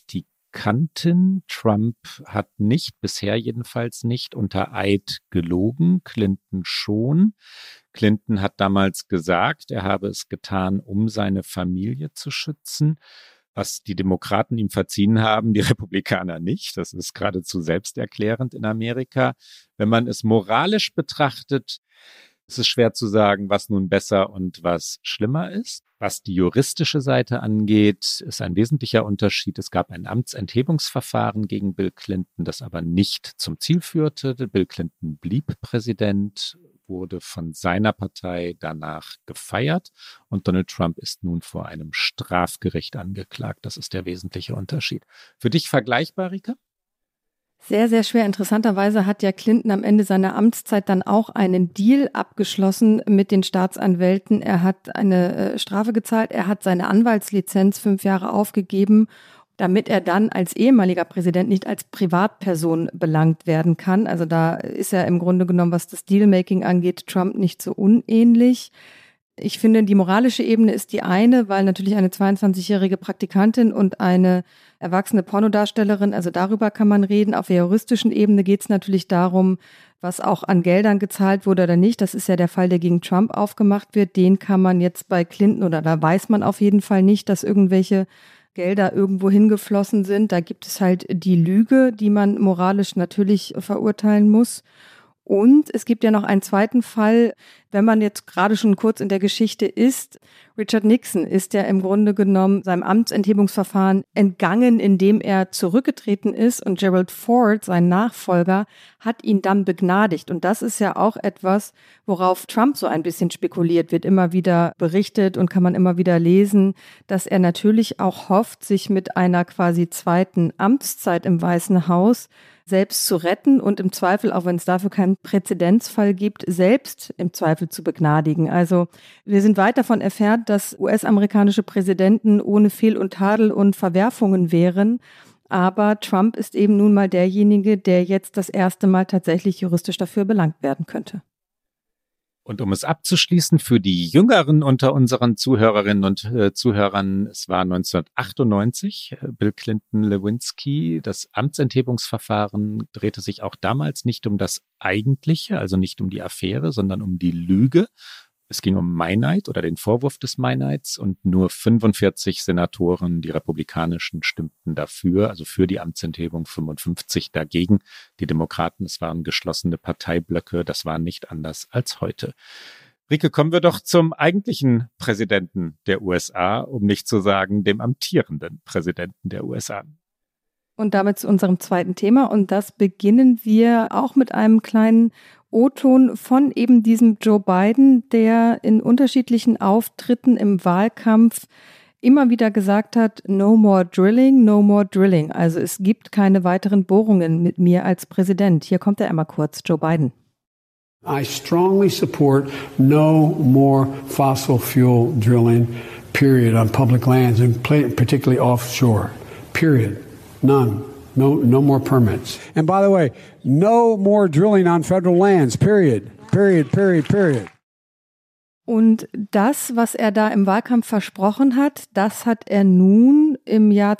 Praktikantin. Trump hat bisher jedenfalls nicht, unter Eid gelogen. Clinton schon. Clinton hat damals gesagt, er habe es getan, um seine Familie zu schützen. Was die Demokraten ihm verziehen haben, die Republikaner nicht. Das ist geradezu selbsterklärend in Amerika. Wenn man es moralisch betrachtet, ist es schwer zu sagen, was nun besser und was schlimmer ist. Was die juristische Seite angeht, ist ein wesentlicher Unterschied. Es gab ein Amtsenthebungsverfahren gegen Bill Clinton, das aber nicht zum Ziel führte. Bill Clinton blieb Präsident, wurde von seiner Partei danach gefeiert und Donald Trump ist nun vor einem Strafgericht angeklagt. Das ist der wesentliche Unterschied. Für dich vergleichbar, Rike? Sehr, sehr schwer. Interessanterweise hat ja Clinton am Ende seiner Amtszeit dann auch einen Deal abgeschlossen mit den Staatsanwälten. Er hat eine Strafe gezahlt, er hat seine Anwaltslizenz 5 Jahre aufgegeben, damit er dann als ehemaliger Präsident nicht als Privatperson belangt werden kann. Also da ist er im Grunde genommen, was das Dealmaking angeht, Trump nicht so unähnlich. Ich finde, die moralische Ebene ist die eine, weil natürlich eine 22-jährige Praktikantin und eine erwachsene Pornodarstellerin, also darüber kann man reden. Auf der juristischen Ebene geht es natürlich darum, was auch an Geldern gezahlt wurde oder nicht. Das ist ja der Fall, der gegen Trump aufgemacht wird. Den kann man jetzt bei Clinton oder da weiß man auf jeden Fall nicht, dass irgendwelche Gelder irgendwo hingeflossen sind. Da gibt es halt die Lüge, die man moralisch natürlich verurteilen muss. Und es gibt ja noch einen zweiten Fall, wenn man jetzt gerade schon kurz in der Geschichte ist. Richard Nixon ist ja im Grunde genommen seinem Amtsenthebungsverfahren entgangen, indem er zurückgetreten ist und Gerald Ford, sein Nachfolger, hat ihn dann begnadigt. Und das ist ja auch etwas, worauf Trump so ein bisschen spekuliert wird, immer wieder berichtet und kann man immer wieder lesen, dass er natürlich auch hofft, sich mit einer quasi zweiten Amtszeit im Weißen Haus selbst zu retten und im Zweifel, auch wenn es dafür keinen Präzedenzfall gibt, selbst im Zweifel zu begnadigen. Also wir sind weit davon entfernt, dass US-amerikanische Präsidenten ohne Fehl und Tadel und Verwerfungen wären. Aber Trump ist eben nun mal derjenige, der jetzt das erste Mal tatsächlich juristisch dafür belangt werden könnte. Und um es abzuschließen, für die Jüngeren unter unseren Zuhörerinnen und Zuhörern, es war 1998, Bill Clinton Lewinsky. Das Amtsenthebungsverfahren drehte sich auch damals nicht um das Eigentliche, also nicht um die Affäre, sondern um die Lüge. Es ging um Meineid oder den Vorwurf des Meineids und nur 45 Senatoren, die republikanischen, stimmten dafür, also für die Amtsenthebung, 55 dagegen. Die Demokraten, es waren geschlossene Parteiblöcke, das war nicht anders als heute. Rike, kommen wir doch zum eigentlichen Präsidenten der USA, um nicht zu sagen dem amtierenden Präsidenten der USA. Und damit zu unserem zweiten Thema. Und das beginnen wir auch mit einem kleinen O-Ton von eben diesem Joe Biden, der in unterschiedlichen Auftritten im Wahlkampf immer wieder gesagt hat, no more drilling, no more drilling. Also es gibt keine weiteren Bohrungen mit mir als Präsident. Hier kommt er einmal kurz, Joe Biden. I strongly support no more fossil fuel drilling, period, on public lands, and particularly offshore, period. None. No more permits. And by the way, no more drilling on federal lands, period. Und das, was er da im Wahlkampf versprochen hat, das hat er nun im Jahr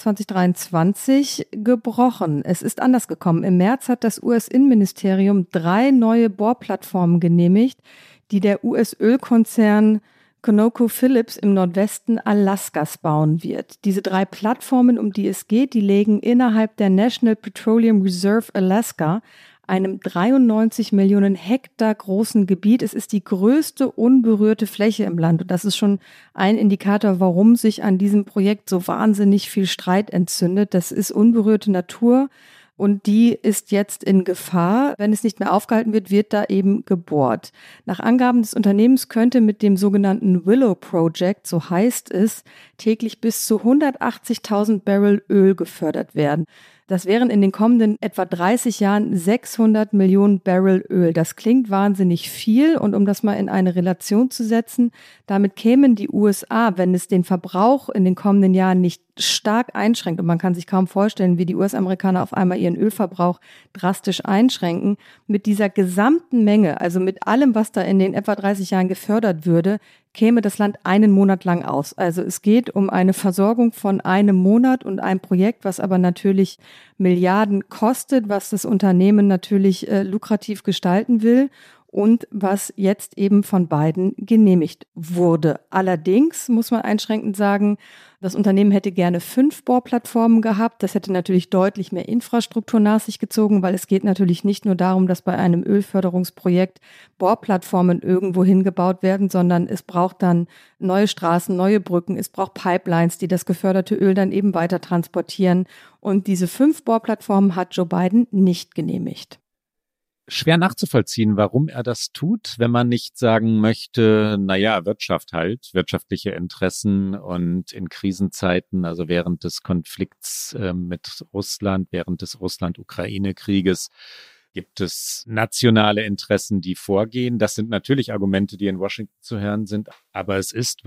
2023 gebrochen. Es ist anders gekommen. Im März hat das US-Innenministerium 3 neue Bohrplattformen genehmigt, die der US-Ölkonzern ConocoPhillips im Nordwesten Alaskas bauen wird. Diese 3 Plattformen, um die es geht, die liegen innerhalb der National Petroleum Reserve Alaska, einem 93 Millionen Hektar großen Gebiet. Es ist die größte unberührte Fläche im Land. Und das ist schon ein Indikator, warum sich an diesem Projekt so wahnsinnig viel Streit entzündet. Das ist unberührte Natur. Und die ist jetzt in Gefahr. Wenn es nicht mehr aufgehalten wird, wird da eben gebohrt. Nach Angaben des Unternehmens könnte mit dem sogenannten Willow Project, so heißt es, täglich bis zu 180.000 Barrel Öl gefördert werden. Das wären in den kommenden etwa 30 Jahren 600 Millionen Barrel Öl. Das klingt wahnsinnig viel und um das mal in eine Relation zu setzen, damit kämen die USA, wenn es den Verbrauch in den kommenden Jahren nicht stark einschränkt, und man kann sich kaum vorstellen, wie die US-Amerikaner auf einmal ihren Ölverbrauch drastisch einschränken, mit dieser gesamten Menge, also mit allem, was da in den etwa 30 Jahren gefördert würde, käme das Land einen Monat lang aus. Also es geht um eine Versorgung von einem Monat und ein Projekt, was aber natürlich Milliarden kostet, was das Unternehmen natürlich lukrativ gestalten will und was jetzt eben von Biden genehmigt wurde. Allerdings muss man einschränkend sagen, das Unternehmen hätte gerne 5 Bohrplattformen gehabt. Das hätte natürlich deutlich mehr Infrastruktur nach sich gezogen, weil es geht natürlich nicht nur darum, dass bei einem Ölförderungsprojekt Bohrplattformen irgendwo hingebaut werden, sondern es braucht dann neue Straßen, neue Brücken, es braucht Pipelines, die das geförderte Öl dann eben weiter transportieren. Und diese 5 Bohrplattformen hat Joe Biden nicht genehmigt. Schwer nachzuvollziehen, warum er das tut, wenn man nicht sagen möchte, naja, Wirtschaft halt, wirtschaftliche Interessen und in Krisenzeiten, also während des Konflikts mit Russland, während des Russland-Ukraine-Krieges, gibt es nationale Interessen, die vorgehen. Das sind natürlich Argumente, die in Washington zu hören sind. Aber es ist,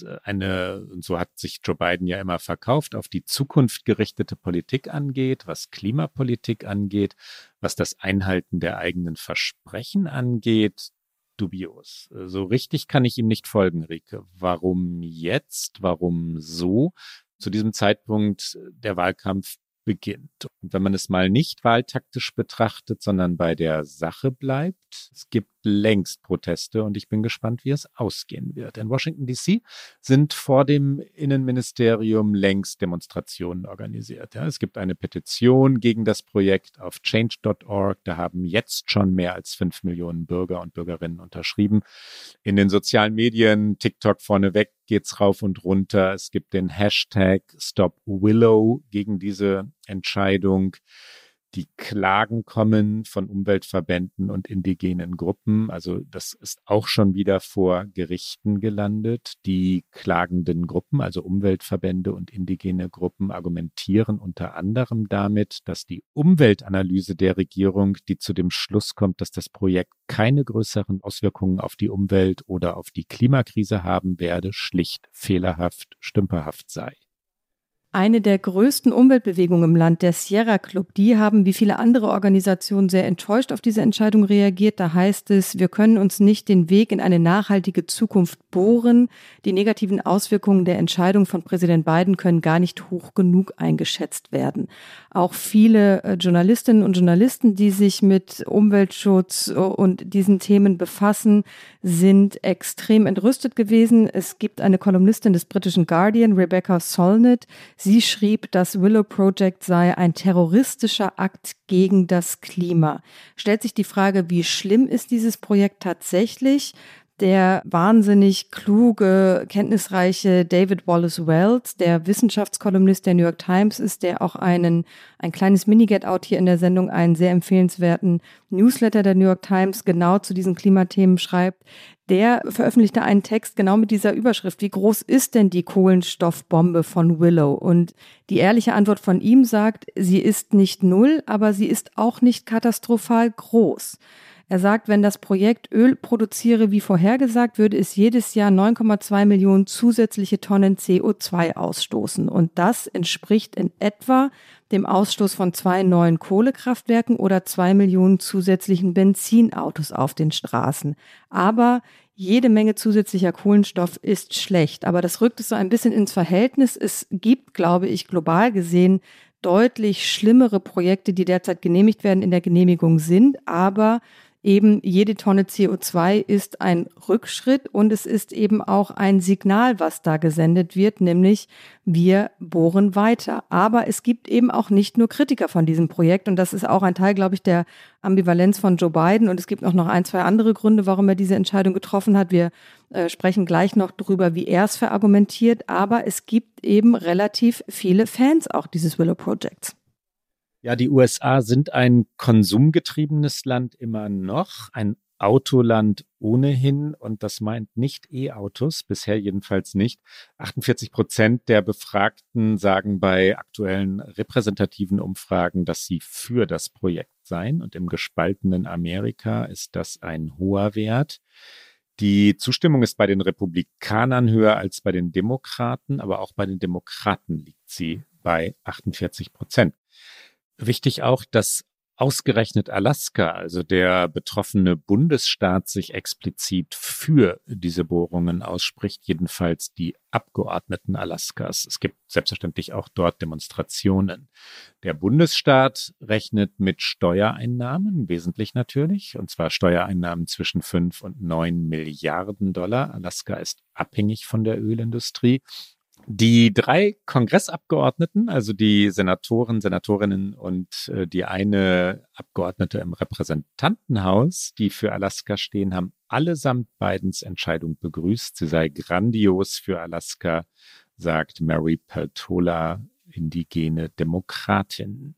und so hat sich Joe Biden ja immer verkauft, auf die Zukunft gerichtete Politik angeht, was Klimapolitik angeht, was das Einhalten der eigenen Versprechen angeht, dubios. So richtig kann ich ihm nicht folgen, Rike. Warum jetzt? Warum so? Zu diesem Zeitpunkt der Wahlkampf beginnt. Und wenn man es mal nicht wahltaktisch betrachtet, sondern bei der Sache bleibt, es gibt längst Proteste und ich bin gespannt, wie es ausgehen wird. In Washington DC sind vor dem Innenministerium längst Demonstrationen organisiert. Ja, es gibt eine Petition gegen das Projekt auf change.org. Da haben jetzt schon mehr als 5 Millionen Bürger und Bürgerinnen unterschrieben. In den sozialen Medien, TikTok vorneweg, geht's rauf und runter. Es gibt den Hashtag Stop Willow gegen diese Entscheidung. Die Klagen kommen von Umweltverbänden und indigenen Gruppen. Also das ist auch schon wieder vor Gerichten gelandet. Die klagenden Gruppen, also Umweltverbände und indigene Gruppen, argumentieren unter anderem damit, dass die Umweltanalyse der Regierung, die zu dem Schluss kommt, dass das Projekt keine größeren Auswirkungen auf die Umwelt oder auf die Klimakrise haben werde, schlicht fehlerhaft, stümperhaft sei. Eine der größten Umweltbewegungen im Land, der Sierra Club, die haben wie viele andere Organisationen sehr enttäuscht auf diese Entscheidung reagiert. Da heißt es, wir können uns nicht den Weg in eine nachhaltige Zukunft bohren. Die negativen Auswirkungen der Entscheidung von Präsident Biden können gar nicht hoch genug eingeschätzt werden. Auch viele Journalistinnen und Journalisten, die sich mit Umweltschutz und diesen Themen befassen, sind extrem entrüstet gewesen. Es gibt eine Kolumnistin des britischen Guardian, Rebecca Solnit. Sie schrieb, das Willow Project sei ein terroristischer Akt gegen das Klima. Stellt sich die Frage, wie schlimm ist dieses Projekt tatsächlich? Der wahnsinnig kluge, kenntnisreiche David Wallace Wells, der Wissenschaftskolumnist der New York Times ist, der auch ein kleines Mini-Get-Out hier in der Sendung, einen sehr empfehlenswerten Newsletter der New York Times genau zu diesen Klimathemen schreibt, der veröffentlichte einen Text genau mit dieser Überschrift: Wie groß ist denn die Kohlenstoffbombe von Willow? Und die ehrliche Antwort von ihm sagt, sie ist nicht 0, aber sie ist auch nicht katastrophal groß. Er sagt, wenn das Projekt Öl produziere wie vorhergesagt, würde es jedes Jahr 9,2 Millionen zusätzliche Tonnen CO2 ausstoßen. Und das entspricht in etwa dem Ausstoß von 2 neuen Kohlekraftwerken oder 2 Millionen zusätzlichen Benzinautos auf den Straßen. Aber jede Menge zusätzlicher Kohlenstoff ist schlecht. Aber das rückt es so ein bisschen ins Verhältnis. Es gibt, glaube ich, global gesehen deutlich schlimmere Projekte, die derzeit genehmigt werden, in der Genehmigung sind. Aber eben jede Tonne CO2 ist ein Rückschritt und es ist eben auch ein Signal, was da gesendet wird, nämlich wir bohren weiter. Aber es gibt eben auch nicht nur Kritiker von diesem Projekt und das ist auch ein Teil, glaube ich, der Ambivalenz von Joe Biden und es gibt auch noch 1, 2 andere Gründe, warum er diese Entscheidung getroffen hat. Wir sprechen gleich noch darüber, wie er es verargumentiert, aber es gibt eben relativ viele Fans auch dieses Willow Projects. Ja, die USA sind ein konsumgetriebenes Land immer noch, ein Autoland ohnehin und das meint nicht E-Autos, bisher jedenfalls nicht. 48% der Befragten sagen bei aktuellen repräsentativen Umfragen, dass sie für das Projekt seien und im gespaltenen Amerika ist das ein hoher Wert. Die Zustimmung ist bei den Republikanern höher als bei den Demokraten, aber auch bei den Demokraten liegt sie bei 48%. Wichtig auch, dass ausgerechnet Alaska, also der betroffene Bundesstaat, sich explizit für diese Bohrungen ausspricht, jedenfalls die Abgeordneten Alaskas. Es gibt selbstverständlich auch dort Demonstrationen. Der Bundesstaat rechnet mit Steuereinnahmen, wesentlich natürlich, und zwar Steuereinnahmen zwischen 5 und 9 Milliarden Dollar. Alaska ist abhängig von der Ölindustrie. Die 3 Kongressabgeordneten, also die Senatorinnen und die eine Abgeordnete im Repräsentantenhaus, die für Alaska stehen, haben allesamt Bidens Entscheidung begrüßt. Sie sei grandios für Alaska, sagt Mary Peltola, indigene Demokratin.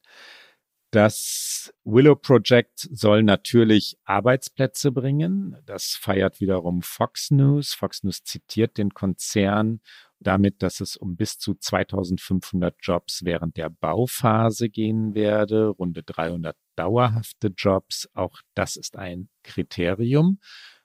Das Willow Project soll natürlich Arbeitsplätze bringen. Das feiert wiederum Fox News. Fox News zitiert den Konzern damit, dass es um bis zu 2.500 Jobs während der Bauphase gehen werde, runde 300 dauerhafte Jobs. Auch das ist ein Kriterium.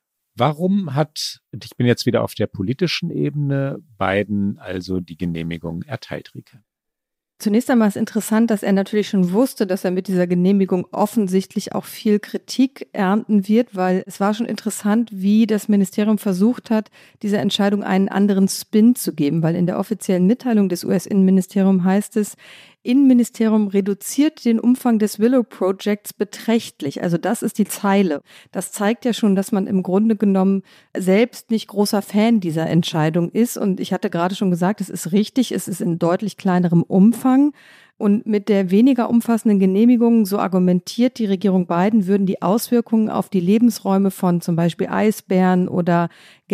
Warum hat, ich bin jetzt wieder auf der politischen Ebene, Biden also die Genehmigung erteilt, Rike? Zunächst einmal ist interessant, dass er natürlich schon wusste, dass er mit dieser Genehmigung offensichtlich auch viel Kritik ernten wird, weil es war schon interessant, wie das Ministerium versucht hat, dieser Entscheidung einen anderen Spin zu geben, weil in der offiziellen Mitteilung des US-Innenministeriums heißt es, Innenministerium reduziert den Umfang des Willow Projects beträchtlich. Also das ist die Zeile. Das zeigt ja schon, dass man im Grunde genommen selbst nicht großer Fan dieser Entscheidung ist. Und ich hatte gerade schon gesagt, es ist richtig, es ist in deutlich kleinerem Umfang. Und mit der weniger umfassenden Genehmigung, so argumentiert die Regierung Biden, würden die Auswirkungen auf die Lebensräume von zum Beispiel Eisbären oder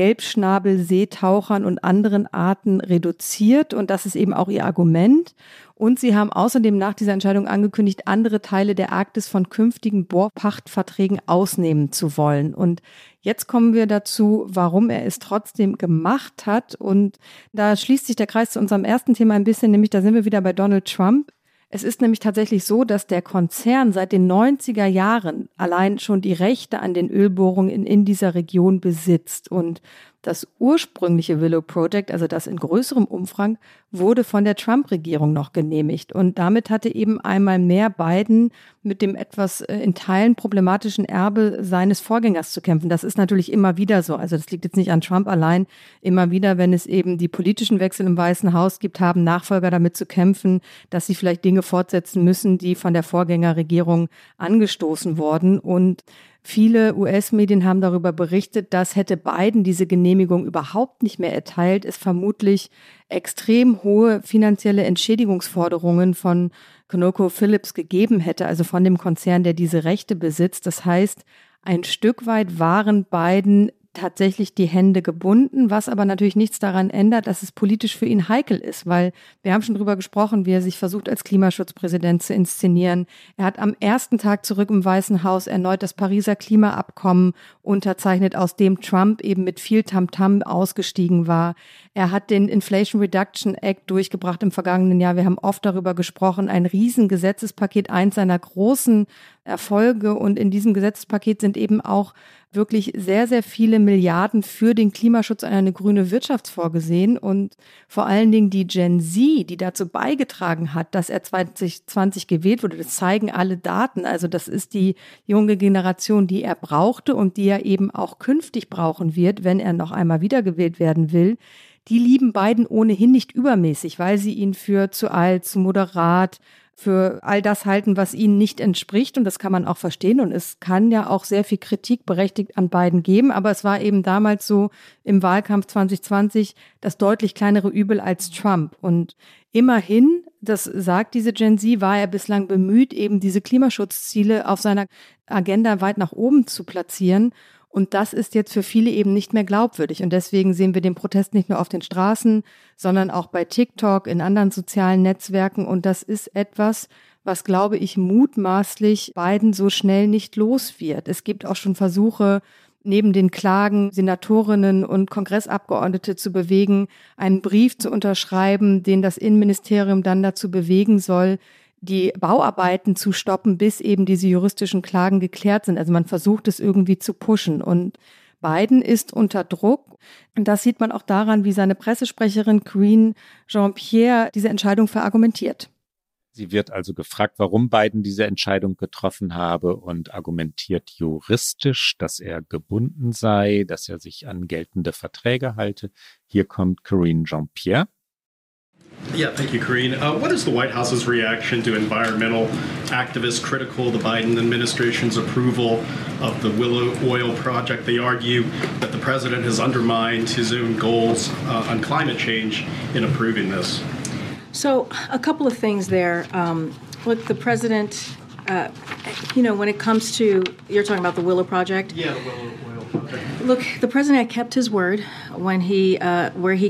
Gelbschnabelseetauchern und anderen Arten reduziert. Und das ist eben auch ihr Argument. Und sie haben außerdem nach dieser Entscheidung angekündigt, andere Teile der Arktis von künftigen Bohrpachtverträgen ausnehmen zu wollen. Und jetzt kommen wir dazu, warum er es trotzdem gemacht hat. Und da schließt sich der Kreis zu unserem ersten Thema ein bisschen, nämlich da sind wir wieder bei Donald Trump. Es ist nämlich tatsächlich so, dass der Konzern seit den 90er Jahren allein schon die Rechte an den Ölbohrungen in dieser Region besitzt. Und das ursprüngliche Willow Project, also das in größerem Umfang, wurde von der Trump-Regierung noch genehmigt. Und damit hatte eben einmal mehr Biden mit dem etwas in Teilen problematischen Erbe seines Vorgängers zu kämpfen. Das ist natürlich immer wieder so. Also das liegt jetzt nicht an Trump allein. Immer wieder, wenn es eben die politischen Wechsel im Weißen Haus gibt, haben Nachfolger damit zu kämpfen, dass sie vielleicht Dinge fortsetzen müssen, die von der Vorgängerregierung angestoßen wurden. Und viele US-Medien haben darüber berichtet, dass hätte Biden diese Genehmigung überhaupt nicht mehr erteilt, es vermutlich extrem hohe finanzielle Entschädigungsforderungen von ConocoPhillips gegeben hätte, also von dem Konzern, der diese Rechte besitzt. Das heißt, ein Stück weit waren Biden tatsächlich die Hände gebunden, was aber natürlich nichts daran ändert, dass es politisch für ihn heikel ist, weil wir haben schon drüber gesprochen, wie er sich versucht, als Klimaschutzpräsident zu inszenieren. Er hat am ersten Tag zurück im Weißen Haus erneut das Pariser Klimaabkommen unterzeichnet, aus dem Trump eben mit viel Tamtam ausgestiegen war. Er hat den Inflation Reduction Act durchgebracht im vergangenen Jahr. Wir haben oft darüber gesprochen, ein Riesengesetzespaket, eins seiner großen Erfolge. Und in diesem Gesetzespaket sind eben auch wirklich sehr, sehr viele Milliarden für den Klimaschutz und eine grüne Wirtschaft vorgesehen. Und vor allen Dingen die Gen Z, die dazu beigetragen hat, dass er 2020 gewählt wurde, das zeigen alle Daten. Also das ist die junge Generation, die er brauchte und die er eben auch künftig brauchen wird, wenn er noch einmal wiedergewählt werden will. Die lieben Biden ohnehin nicht übermäßig, weil sie ihn für zu alt, zu moderat, für all das halten, was ihnen nicht entspricht. Und das kann man auch verstehen. Und es kann ja auch sehr viel Kritik berechtigt an Biden geben. Aber es war eben damals so im Wahlkampf 2020 das deutlich kleinere Übel als Trump. Und immerhin, das sagt diese Gen Z, war er bislang bemüht, eben diese Klimaschutzziele auf seiner Agenda weit nach oben zu platzieren. Und das ist jetzt für viele eben nicht mehr glaubwürdig. Und deswegen sehen wir den Protest nicht nur auf den Straßen, sondern auch bei TikTok, in anderen sozialen Netzwerken. Und das ist etwas, was, glaube ich, mutmaßlich Biden so schnell nicht los wird. Es gibt auch schon Versuche, neben den Klagen Senatorinnen und Kongressabgeordnete zu bewegen, einen Brief zu unterschreiben, den das Innenministerium dann dazu bewegen soll, die Bauarbeiten zu stoppen, bis eben diese juristischen Klagen geklärt sind. Also man versucht es irgendwie zu pushen. Und Biden ist unter Druck. Und das sieht man auch daran, wie seine Pressesprecherin Karine Jean-Pierre diese Entscheidung verargumentiert. Sie wird also gefragt, warum Biden diese Entscheidung getroffen habe und argumentiert juristisch, dass er gebunden sei, dass er sich an geltende Verträge halte. Hier kommt Karine Jean-Pierre. Yeah, thank you, Karine. What is the White House's reaction to environmental activists critical of the Biden administration's approval of the Willow Oil project? They argue that the president has undermined his own goals on climate change in approving this. So, a couple of things there. Look, the president, when it comes to, you're talking about the Willow project? Yeah, the Willow Oil project. Look, the president kept his word when where he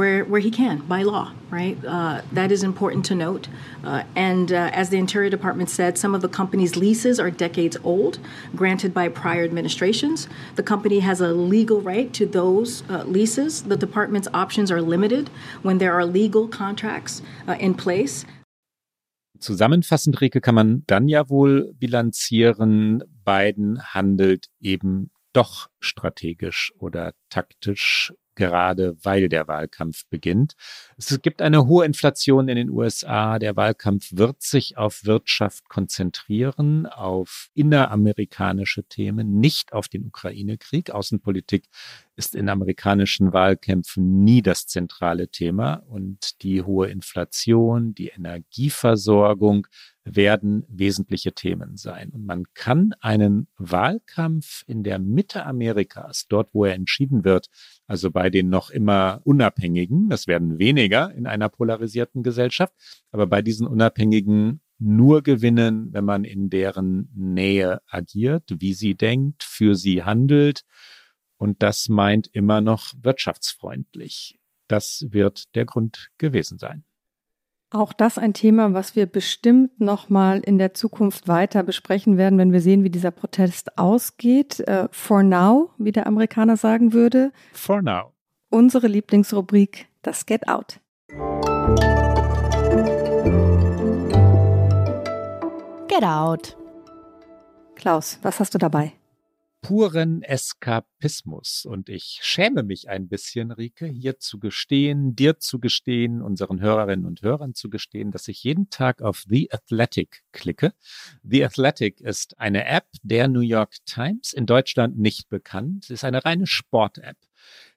can by law, right? That is important to note. And as the Interior Department said, some of the company's leases are decades old, granted by prior administrations. The company has a legal right to those leases. The department's options are limited when there are legal contracts in place. Zusammenfassend, Rieke, kann man dann ja wohl bilanzieren, Biden handelt eben doch strategisch oder taktisch, gerade weil der Wahlkampf beginnt. Es gibt eine hohe Inflation in den USA. Der Wahlkampf wird sich auf Wirtschaft konzentrieren, auf inneramerikanische Themen, nicht auf den Ukraine-Krieg. Außenpolitik ist in amerikanischen Wahlkämpfen nie das zentrale Thema. Und die hohe Inflation, die Energieversorgung werden wesentliche Themen sein. Und man kann einen Wahlkampf in der Mitte Amerikas, dort wo er entschieden wird, also bei den noch immer Unabhängigen, das werden weniger in einer polarisierten Gesellschaft, aber bei diesen Unabhängigen nur gewinnen, wenn man in deren Nähe agiert, wie sie denkt, für sie handelt. Und das meint immer noch wirtschaftsfreundlich. Das wird der Grund gewesen sein. Auch das ein Thema, was wir bestimmt noch mal in der Zukunft weiter besprechen werden, wenn wir sehen, wie dieser Protest ausgeht. For now, wie der Amerikaner sagen würde. For now. Unsere Lieblingsrubrik, das Get Out. Get Out. Klaus, was hast du dabei? Puren Eskapismus. Und ich schäme mich ein bisschen, Rieke, hier zu gestehen, dir zu gestehen, unseren Hörerinnen und Hörern zu gestehen, dass ich jeden Tag auf The Athletic klicke. The Athletic ist eine App der New York Times, in Deutschland nicht bekannt. Es ist eine reine Sport-App.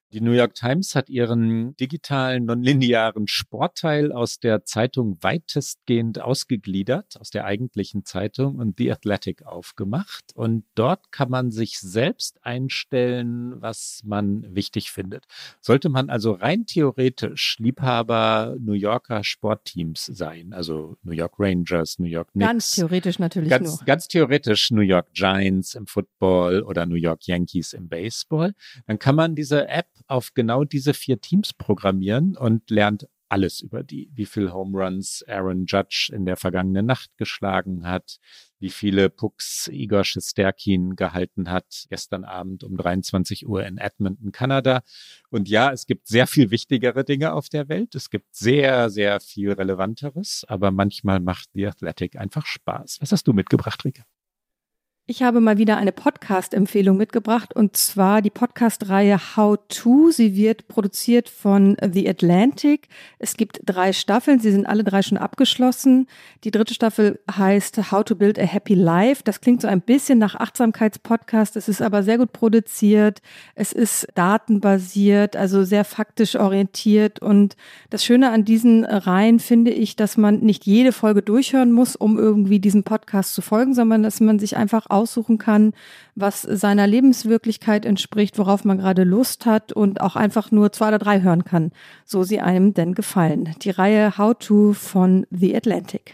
Die New York Times hat ihren digitalen, nonlinearen Sportteil aus der Zeitung weitestgehend ausgegliedert, aus der eigentlichen Zeitung, und The Athletic aufgemacht. Und dort kann man sich selbst einstellen, was man wichtig findet. Sollte man also rein theoretisch Liebhaber New Yorker Sportteams sein, also New York Rangers, New York Knicks. Ganz theoretisch natürlich nur. Ganz theoretisch New York Giants im Football oder New York Yankees im Baseball. Dann kann man diese App auf genau diese 4 Teams programmieren und lernt alles über die. Wie viel Home Runs Aaron Judge in der vergangenen Nacht geschlagen hat, wie viele Pucks Igor Shesterkin gehalten hat gestern Abend um 23 Uhr in Edmonton, Kanada. Und ja, es gibt sehr viel wichtigere Dinge auf der Welt. Es gibt sehr, sehr viel Relevanteres, aber manchmal macht The Athletic einfach Spaß. Was hast du mitgebracht, Rike? Ich habe mal wieder eine Podcast-Empfehlung mitgebracht, und zwar die Podcast-Reihe How To. Sie wird produziert von The Atlantic. Es gibt 3 Staffeln, sie sind alle 3 schon abgeschlossen. Die 3. Staffel heißt How to Build a Happy Life. Das klingt so ein bisschen nach Achtsamkeitspodcast, es ist aber sehr gut produziert, es ist datenbasiert, also sehr faktisch orientiert. Und das Schöne an diesen Reihen finde ich, dass man nicht jede Folge durchhören muss, um irgendwie diesem Podcast zu folgen, sondern dass man sich einfach aussuchen kann, was seiner Lebenswirklichkeit entspricht, worauf man gerade Lust hat, und auch einfach nur 2 oder 3 hören kann, so sie einem denn gefallen. Die Reihe How To von The Atlantic.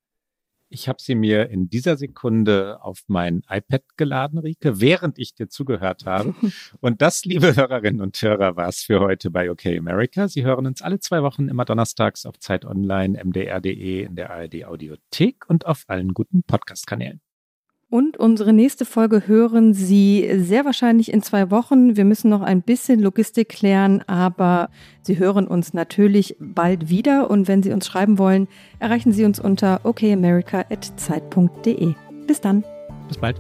Ich habe sie mir in dieser Sekunde auf mein iPad geladen, Rike, während ich dir zugehört habe. Und das, liebe Hörerinnen und Hörer, war es für heute bei OK America. Sie hören uns alle 2 Wochen immer donnerstags auf Zeit Online, mdr.de, in der ARD Audiothek und auf allen guten Podcast-Kanälen. Und unsere nächste Folge hören Sie sehr wahrscheinlich in 2 Wochen. Wir müssen noch ein bisschen Logistik klären, aber Sie hören uns natürlich bald wieder. Und wenn Sie uns schreiben wollen, erreichen Sie uns unter okamerica@zeit.de. Bis dann. Bis bald.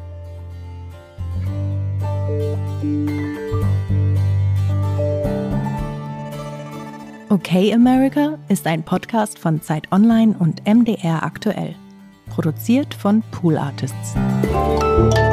Okay America ist ein Podcast von Zeit Online und MDR aktuell. Produziert von Pool Artists.